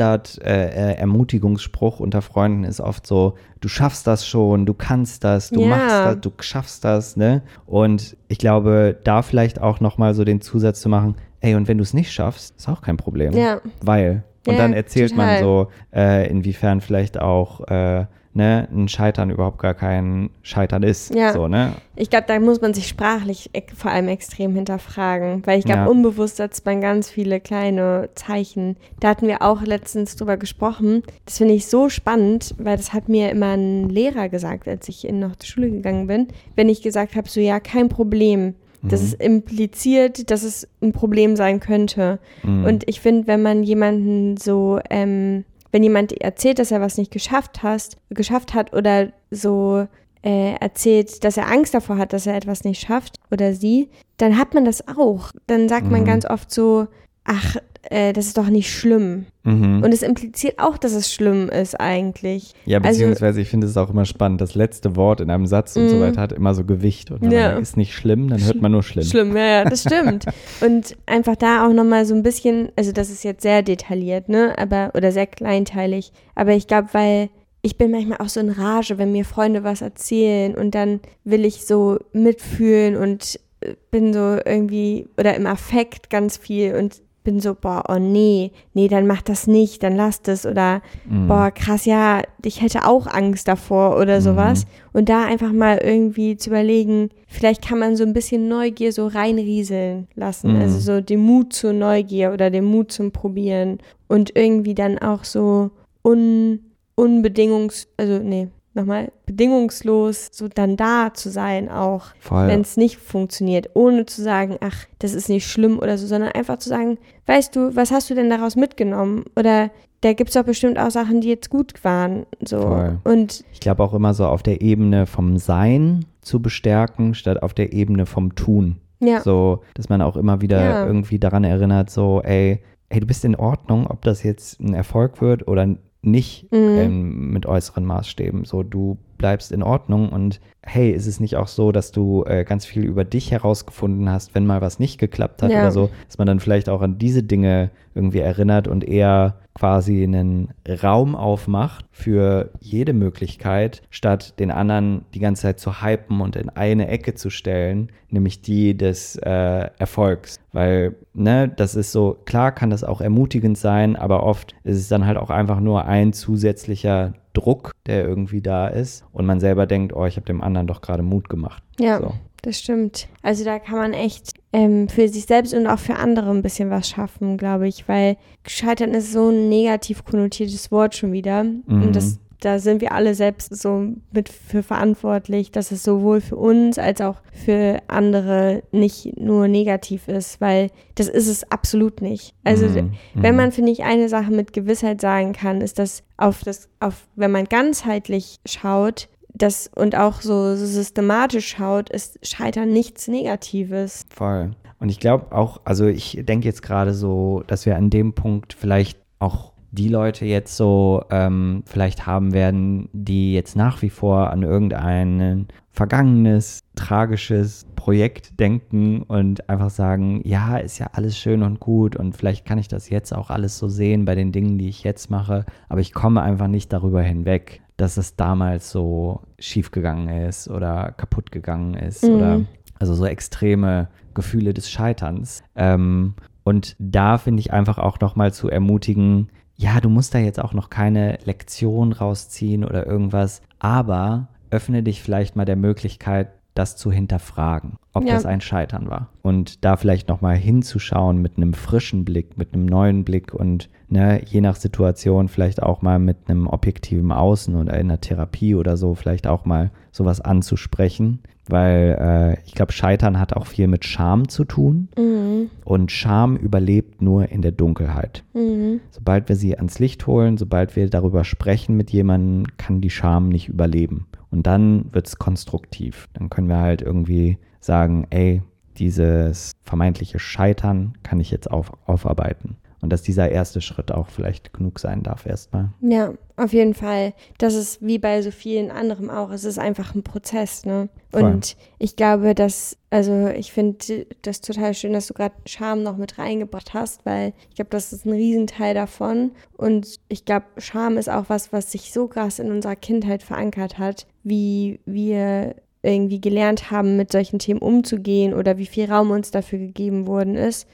Standard-Ermutigungsspruch unter Freunden ist oft so, du schaffst das schon, du kannst das, du machst das, du schaffst das, ne? Und ich glaube, da vielleicht auch nochmal so den Zusatz zu machen, ey, und wenn du es nicht schaffst, ist auch kein Problem. Ja. Weil. Und Ja, dann erzählt total. man so, inwiefern vielleicht auch ein Scheitern überhaupt gar kein Scheitern ist. Ja. So, ne? Ich glaube, da muss man sich sprachlich vor allem extrem hinterfragen, weil ich glaube, Ja. unbewusst setzt man ganz viele kleine Zeichen. Da hatten wir auch letztens drüber gesprochen. Das finde ich so spannend, weil das hat mir immer ein Lehrer gesagt, als ich noch zur Schule gegangen bin, wenn ich gesagt habe, so ja, kein Problem. Das ist impliziert, dass es ein Problem sein könnte. Und ich finde, wenn man jemanden so, wenn jemand erzählt, dass er was nicht geschafft hat oder so erzählt, dass er Angst davor hat, dass er etwas nicht schafft oder sie, dann hat man das auch. Dann sagt man ganz oft so, ach, das ist doch nicht schlimm. Und es impliziert auch, dass es schlimm ist eigentlich. Ja, beziehungsweise ich finde es auch immer spannend, das letzte Wort in einem Satz und so weiter hat immer so Gewicht. Und wenn man sagt, ist nicht schlimm, dann hört man nur schlimm. Schlimm, ja, das stimmt. Und einfach da auch nochmal so ein bisschen, also das ist jetzt sehr detailliert, ne, oder sehr kleinteilig. Aber ich glaube, weil ich bin manchmal auch so in Rage, wenn mir Freunde was erzählen und dann will ich so mitfühlen und bin so irgendwie, oder im Affekt ganz viel und bin so, boah, oh nee, dann mach das nicht, dann lass das oder boah, krass, ja, ich hätte auch Angst davor oder sowas. Und da einfach mal irgendwie zu überlegen, vielleicht kann man so ein bisschen Neugier so reinrieseln lassen, also so den Mut zur Neugier oder den Mut zum Probieren und irgendwie dann auch so bedingungslos so dann da zu sein auch, wenn es nicht funktioniert, ohne zu sagen, ach, das ist nicht schlimm oder so, sondern einfach zu sagen, weißt du, was hast du denn daraus mitgenommen? Oder da gibt es doch bestimmt auch Sachen, die jetzt gut waren. So. Voll. Und ich glaube auch immer so auf der Ebene vom Sein zu bestärken, statt auf der Ebene vom Tun. ja, So, dass man auch immer wieder irgendwie daran erinnert, so, ey, du bist in Ordnung, ob das jetzt ein Erfolg wird oder nicht mit äußeren Maßstäben. So, du bleibst in Ordnung und hey, ist es nicht auch so, dass du ganz viel über dich herausgefunden hast, wenn mal was nicht geklappt hat oder so, dass man dann vielleicht auch an diese Dinge irgendwie erinnert und eher quasi einen Raum aufmacht für jede Möglichkeit, statt den anderen die ganze Zeit zu hypen und in eine Ecke zu stellen, nämlich die des Erfolgs. Weil, ne, das ist so, klar kann das auch ermutigend sein, aber oft ist es dann halt auch einfach nur ein zusätzlicher Druck, der irgendwie da ist und man selber denkt, oh, ich habe dem anderen doch gerade Mut gemacht. Ja, so. Das stimmt. Also da kann man echt für sich selbst und auch für andere ein bisschen was schaffen, glaube ich, weil Scheitern ist so ein negativ konnotiertes Wort schon wieder und da sind wir alle selbst so mit für verantwortlich, dass es sowohl für uns als auch für andere nicht nur negativ ist, weil das ist es absolut nicht. Also wenn man, finde ich, eine Sache mit Gewissheit sagen kann, ist, dass wenn man ganzheitlich schaut, und auch so systematisch schaut, ist Scheitern nichts Negatives. Voll. Und ich glaube auch, also ich denke jetzt gerade so, dass wir an dem Punkt vielleicht auch die Leute jetzt so vielleicht haben werden, die jetzt nach wie vor an irgendein vergangenes, tragisches Projekt denken und einfach sagen, ja, ist ja alles schön und gut und vielleicht kann ich das jetzt auch alles so sehen bei den Dingen, die ich jetzt mache, aber ich komme einfach nicht darüber hinweg, dass es damals so schief gegangen ist oder kaputt gegangen ist oder also so extreme Gefühle des Scheiterns. Und da finde ich einfach auch nochmal zu ermutigen, ja, du musst da jetzt auch noch keine Lektion rausziehen oder irgendwas, aber öffne dich vielleicht mal der Möglichkeit das zu hinterfragen, ob das ein Scheitern war. Und da vielleicht nochmal hinzuschauen mit einem frischen Blick, mit einem neuen Blick und je nach Situation vielleicht auch mal mit einem objektiven Außen oder in der Therapie oder so vielleicht auch mal sowas anzusprechen. Weil ich glaube, Scheitern hat auch viel mit Scham zu tun. Und Scham überlebt nur in der Dunkelheit. Sobald wir sie ans Licht holen, sobald wir darüber sprechen mit jemandem, kann die Scham nicht überleben. Und dann wird es konstruktiv. Dann können wir halt irgendwie sagen, ey, dieses vermeintliche Scheitern kann ich jetzt aufarbeiten. Und dass dieser erste Schritt auch vielleicht genug sein darf erstmal. Ja, auf jeden Fall. Das ist wie bei so vielen anderen auch. Es ist einfach ein Prozess, ne? Und ich glaube, ich finde das total schön, dass du gerade Scham noch mit reingebracht hast, weil ich glaube, das ist ein Riesenteil davon. Und ich glaube, Scham ist auch was sich so krass in unserer Kindheit verankert hat, wie wir irgendwie gelernt haben, mit solchen Themen umzugehen oder wie viel Raum uns dafür gegeben worden ist.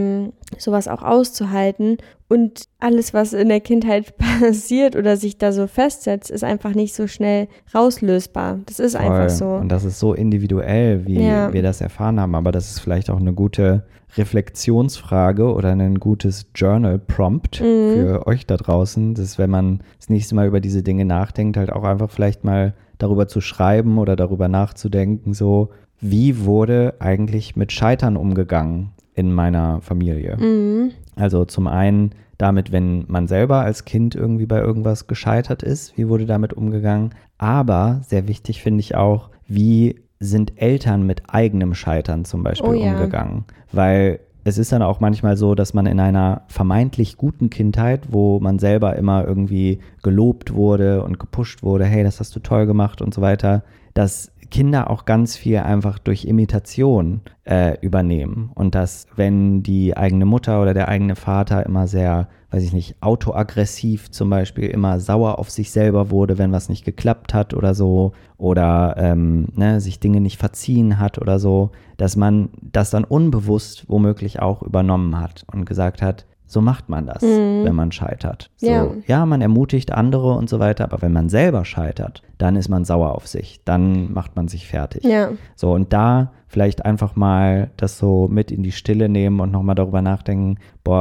Sowas auch auszuhalten und alles, was in der Kindheit passiert oder sich da so festsetzt, ist einfach nicht so schnell rauslösbar. Das ist einfach so. Und das ist so individuell, wie wir das erfahren haben, aber das ist vielleicht auch eine gute Reflexionsfrage oder ein gutes Journal-Prompt für euch da draußen, dass wenn man das nächste Mal über diese Dinge nachdenkt, halt auch einfach vielleicht mal darüber zu schreiben oder darüber nachzudenken, so, wie wurde eigentlich mit Scheitern umgegangen in meiner Familie. Also zum einen damit, wenn man selber als Kind irgendwie bei irgendwas gescheitert ist, wie wurde damit umgegangen? Aber sehr wichtig finde ich auch, wie sind Eltern mit eigenem Scheitern zum Beispiel umgegangen? Weil es ist dann auch manchmal so, dass man in einer vermeintlich guten Kindheit, wo man selber immer irgendwie gelobt wurde und gepusht wurde, hey, das hast du toll gemacht und so weiter, dass Kinder auch ganz viel einfach durch Imitation übernehmen und dass, wenn die eigene Mutter oder der eigene Vater immer sehr, weiß ich nicht, autoaggressiv zum Beispiel, immer sauer auf sich selber wurde, wenn was nicht geklappt hat oder so oder sich Dinge nicht verziehen hat oder so, dass man das dann unbewusst womöglich auch übernommen hat und gesagt hat, so macht man das, wenn man scheitert. So, ja, man ermutigt andere und so weiter, aber wenn man selber scheitert, dann ist man sauer auf sich, dann macht man sich fertig. Ja. So, und da vielleicht einfach mal das so mit in die Stille nehmen und nochmal darüber nachdenken,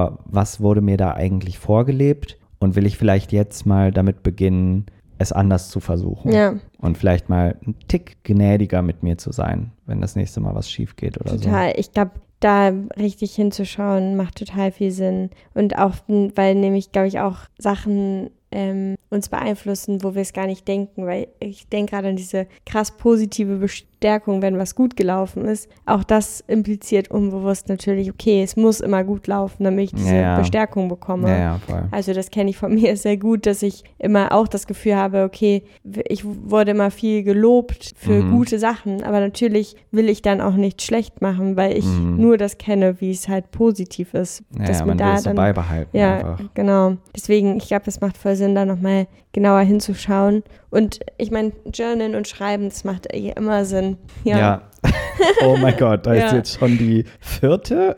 was wurde mir da eigentlich vorgelebt und will ich vielleicht jetzt mal damit beginnen, es anders zu versuchen. Ja. Und vielleicht mal einen Tick gnädiger mit mir zu sein, wenn das nächste Mal was schief geht oder so. Total, ich glaube, da richtig hinzuschauen, macht total viel Sinn. Und auch, weil nämlich, glaube ich, auch Sachen uns beeinflussen, wo wir es gar nicht denken, weil ich denke gerade an diese krass positive Bestärkung, wenn was gut gelaufen ist. Auch das impliziert unbewusst natürlich, okay, es muss immer gut laufen, damit ich diese Bestärkung bekomme. Ja, voll. Also das kenne ich von mir sehr gut, dass ich immer auch das Gefühl habe, okay, ich wurde immer viel gelobt für gute Sachen, aber natürlich will ich dann auch nichts schlecht machen, weil ich nur das kenne, wie es halt positiv ist. Ja, man will es so beibehalten einfach. Ja, genau. Deswegen, ich glaube, das macht voll Sinn, da nochmal genauer hinzuschauen. Und ich meine, Journalen und Schreiben, das macht immer Sinn. Ja. Oh mein Gott, da ist jetzt schon die 4.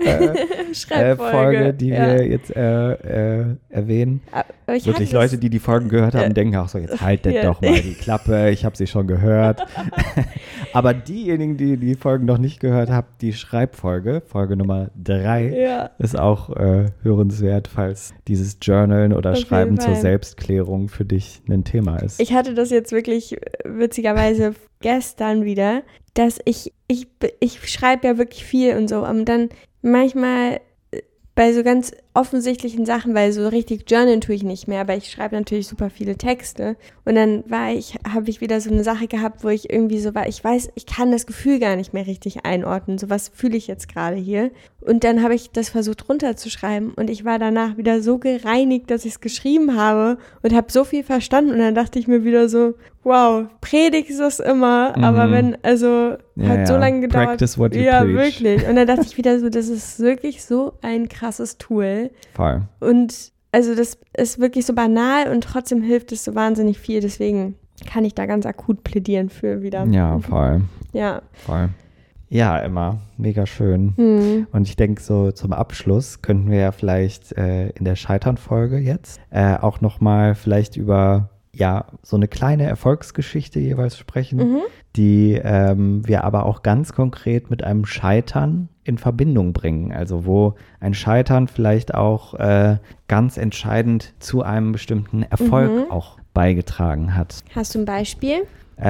Folge, die wir jetzt erwähnen. Wirklich Leute, die Folgen gehört haben, denken auch so, jetzt haltet doch mal die Klappe, ich habe sie schon gehört. Aber diejenigen, die die Folgen noch nicht gehört haben, die Schreibfolge, Folge Nummer 3, ist auch hörenswert, falls dieses Journalen oder Schreiben zur Selbstklärung für dich ein Thema ist. Ich hatte das jetzt wirklich witzigerweise gestern wieder, dass ich schreibe ja wirklich viel und so, aber dann manchmal bei so ganz offensichtlichen Sachen, weil so richtig journalen tue ich nicht mehr, aber ich schreibe natürlich super viele Texte und dann habe ich wieder so eine Sache gehabt, wo ich irgendwie so war, ich weiß, ich kann das Gefühl gar nicht mehr richtig einordnen, so was fühle ich jetzt gerade hier und dann habe ich das versucht runterzuschreiben und ich war danach wieder so gereinigt, dass ich es geschrieben habe und habe so viel verstanden und dann dachte ich mir wieder so, wow, predigst es immer, aber wenn, also hat so lange gedauert. Practice what you preach. Ja, wirklich. Und dann dachte ich wieder so, das ist wirklich so ein krasses Tool. Voll. Und also das ist wirklich so banal und trotzdem hilft es so wahnsinnig viel. Deswegen kann ich da ganz akut plädieren für wieder. Ja, voll. Ja. Voll. Ja, Emma, mega schön. Und ich denke, so zum Abschluss könnten wir ja vielleicht in der Scheitern-Folge jetzt auch nochmal vielleicht über ja so eine kleine Erfolgsgeschichte jeweils sprechen, die wir aber auch ganz konkret mit einem Scheitern in Verbindung bringen. Also wo ein Scheitern vielleicht auch ganz entscheidend zu einem bestimmten Erfolg auch beigetragen hat. Hast du ein Beispiel?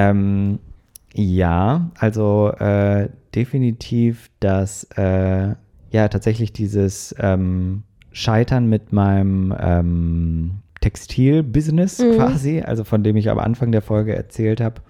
Ja, also definitiv, dass tatsächlich dieses Scheitern mit meinem Textilbusiness quasi, also von dem ich am Anfang der Folge erzählt habe,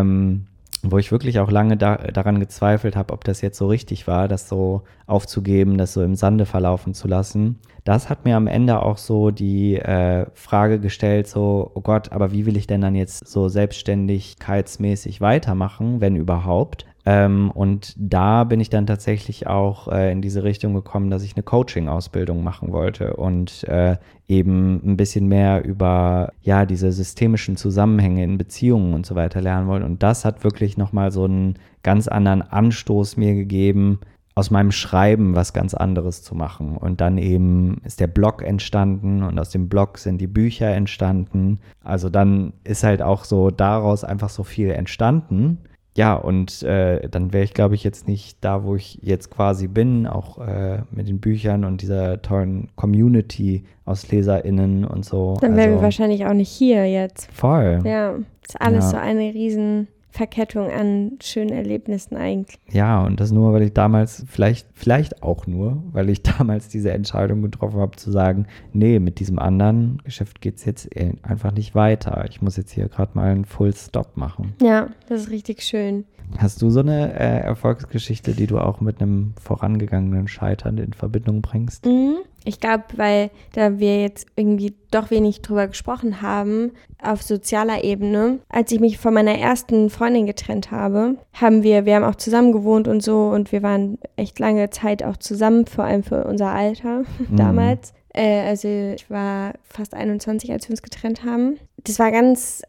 wo ich wirklich auch lange daran gezweifelt habe, ob das jetzt so richtig war, das so aufzugeben, das so im Sande verlaufen zu lassen. Das hat mir am Ende auch so die Frage gestellt, so, oh Gott, aber wie will ich denn dann jetzt so selbstständigkeitsmäßig weitermachen, wenn überhaupt? Und da bin ich dann tatsächlich auch in diese Richtung gekommen, dass ich eine Coaching-Ausbildung machen wollte und eben ein bisschen mehr über diese systemischen Zusammenhänge in Beziehungen und so weiter lernen wollte. Und das hat wirklich nochmal so einen ganz anderen Anstoß mir gegeben, aus meinem Schreiben was ganz anderes zu machen. Und dann eben ist der Blog entstanden und aus dem Blog sind die Bücher entstanden. Also dann ist halt auch so daraus einfach so viel entstanden. Ja, und dann wäre ich, glaube ich, jetzt nicht da, wo ich jetzt quasi bin, auch mit den Büchern und dieser tollen Community aus LeserInnen und so. Dann wären wir wahrscheinlich auch nicht hier jetzt. Voll. Ja, ist alles so eine riesen Verkettung an schönen Erlebnissen eigentlich. Ja, und das nur, weil ich damals, vielleicht auch nur, weil ich damals diese Entscheidung getroffen habe, zu sagen, nee, mit diesem anderen Geschäft geht es jetzt einfach nicht weiter. Ich muss jetzt hier gerade mal einen Full Stop machen. Ja, das ist richtig schön. Hast du so eine Erfolgsgeschichte, die du auch mit einem vorangegangenen Scheitern in Verbindung bringst? Ich glaube, weil da wir jetzt irgendwie doch wenig drüber gesprochen haben, auf sozialer Ebene, als ich mich von meiner ersten Freundin getrennt habe, wir haben auch zusammen gewohnt und so und wir waren echt lange Zeit auch zusammen, vor allem für unser Alter damals. Also ich war fast 21, als wir uns getrennt haben. Das war ganz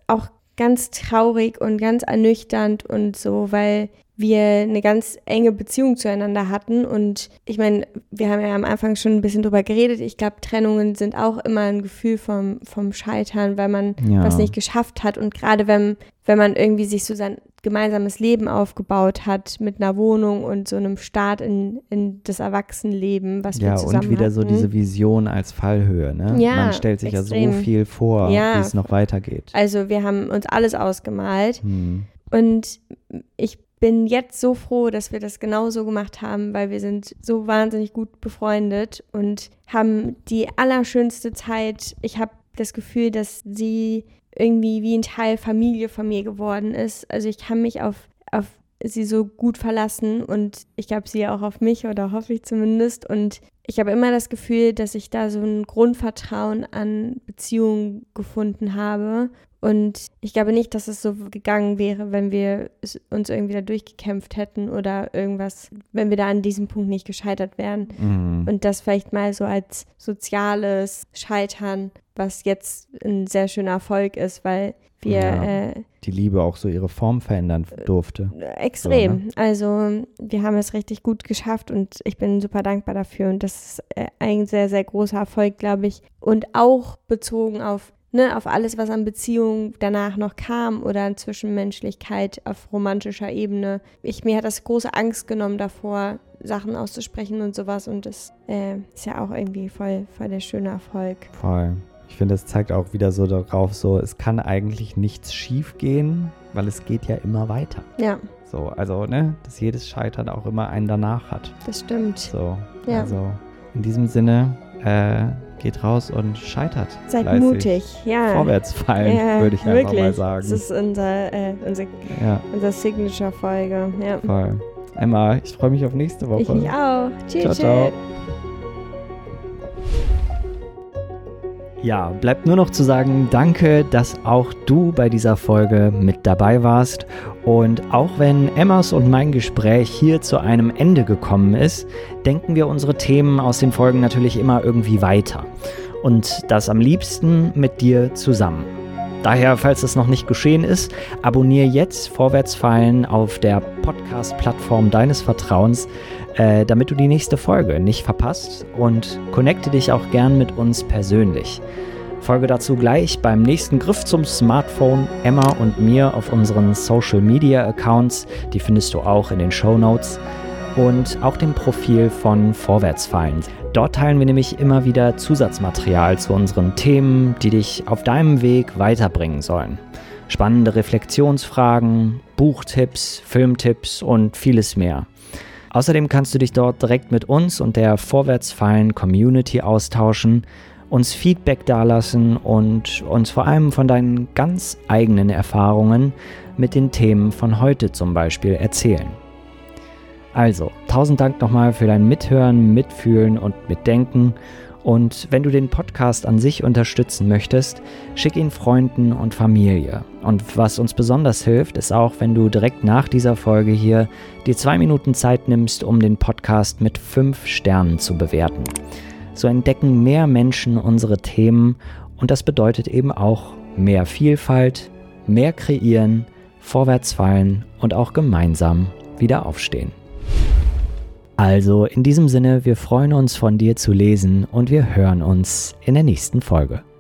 traurig und ganz ernüchternd und so, weil wir eine ganz enge Beziehung zueinander hatten und ich meine, wir haben ja am Anfang schon ein bisschen drüber geredet. Ich glaube, Trennungen sind auch immer ein Gefühl vom Scheitern, weil man was nicht geschafft hat und gerade wenn man irgendwie sich so sein gemeinsames Leben aufgebaut hat mit einer Wohnung und so einem Start in das Erwachsenenleben, was wir zusammen hatten. Ja, und wieder so diese Vision als Fallhöhe, ne? Ja, man stellt sich extrem. Ja so viel vor, wie es noch weitergeht. Also wir haben uns alles ausgemalt und ich bin jetzt so froh, dass wir das genauso gemacht haben, weil wir sind so wahnsinnig gut befreundet und haben die allerschönste Zeit. Ich habe das Gefühl, dass sie irgendwie wie ein Teil Familie von mir geworden ist. Also ich kann mich auf sie so gut verlassen und ich glaube, sie auch auf mich oder hoffe ich zumindest. Und ich habe immer das Gefühl, dass ich da so ein Grundvertrauen an Beziehungen gefunden habe. Und ich glaube nicht, dass es so gegangen wäre, wenn wir uns irgendwie da durchgekämpft hätten oder irgendwas, wenn wir da an diesem Punkt nicht gescheitert wären. Und das vielleicht mal so als soziales Scheitern, was jetzt ein sehr schöner Erfolg ist, weil wir die Liebe auch so ihre Form verändern durfte. Extrem. So, ne? Also wir haben es richtig gut geschafft und ich bin super dankbar dafür. Und das ist ein sehr, sehr großer Erfolg, glaube ich. Und auch bezogen auf alles, was an Beziehungen danach noch kam oder an Zwischenmenschlichkeit auf romantischer Ebene. Mir hat das große Angst genommen davor, Sachen auszusprechen und sowas und das ist ja auch irgendwie voll der schöne Erfolg. Voll. Ich finde, das zeigt auch wieder so darauf, so es kann eigentlich nichts schief gehen, weil es geht ja immer weiter. Ja. So, also, dass jedes Scheitern auch immer einen danach hat. Das stimmt. So, ja. Also in diesem Sinne, geht raus und scheitert. Seid fleißig. Mutig, ja. Vorwärts fallen, würde ich einfach mal sagen. Das ist unsere Signature-Folge. Ja. Voll. Emma, ich freue mich auf nächste Woche. Ich mich auch. Tschüss. Ciao. Ja, bleibt nur noch zu sagen, danke, dass auch du bei dieser Folge mit dabei warst. Und auch wenn Emmas und mein Gespräch hier zu einem Ende gekommen ist, denken wir unsere Themen aus den Folgen natürlich immer irgendwie weiter. Und das am liebsten mit dir zusammen. Daher, falls es noch nicht geschehen ist, abonniere jetzt Vorwärtsfallen auf der Podcast-Plattform deines Vertrauens, damit du die nächste Folge nicht verpasst und connecte dich auch gern mit uns persönlich. Folge dazu gleich beim nächsten Griff zum Smartphone Emma und mir auf unseren Social Media Accounts. Die findest du auch in den Shownotes. Und auch dem Profil von Vorwärtsfallen. Dort teilen wir nämlich immer wieder Zusatzmaterial zu unseren Themen, die dich auf deinem Weg weiterbringen sollen. Spannende Reflexionsfragen, Buchtipps, Filmtipps und vieles mehr. Außerdem kannst du dich dort direkt mit uns und der Vorwärtsfallen Community austauschen, uns Feedback dalassen und uns vor allem von deinen ganz eigenen Erfahrungen mit den Themen von heute zum Beispiel erzählen. Also, 1000 Dank nochmal für dein Mithören, Mitfühlen und Mitdenken. Und wenn du den Podcast an sich unterstützen möchtest, schick ihn Freunden und Familie. Und was uns besonders hilft, ist auch, wenn du direkt nach dieser Folge hier dir 2 Minuten Zeit nimmst, um den Podcast mit 5 Sternen zu bewerten. So entdecken mehr Menschen unsere Themen und das bedeutet eben auch mehr Vielfalt, mehr kreieren, vorwärtsfallen und auch gemeinsam wieder aufstehen. Also in diesem Sinne, wir freuen uns von dir zu lesen und wir hören uns in der nächsten Folge.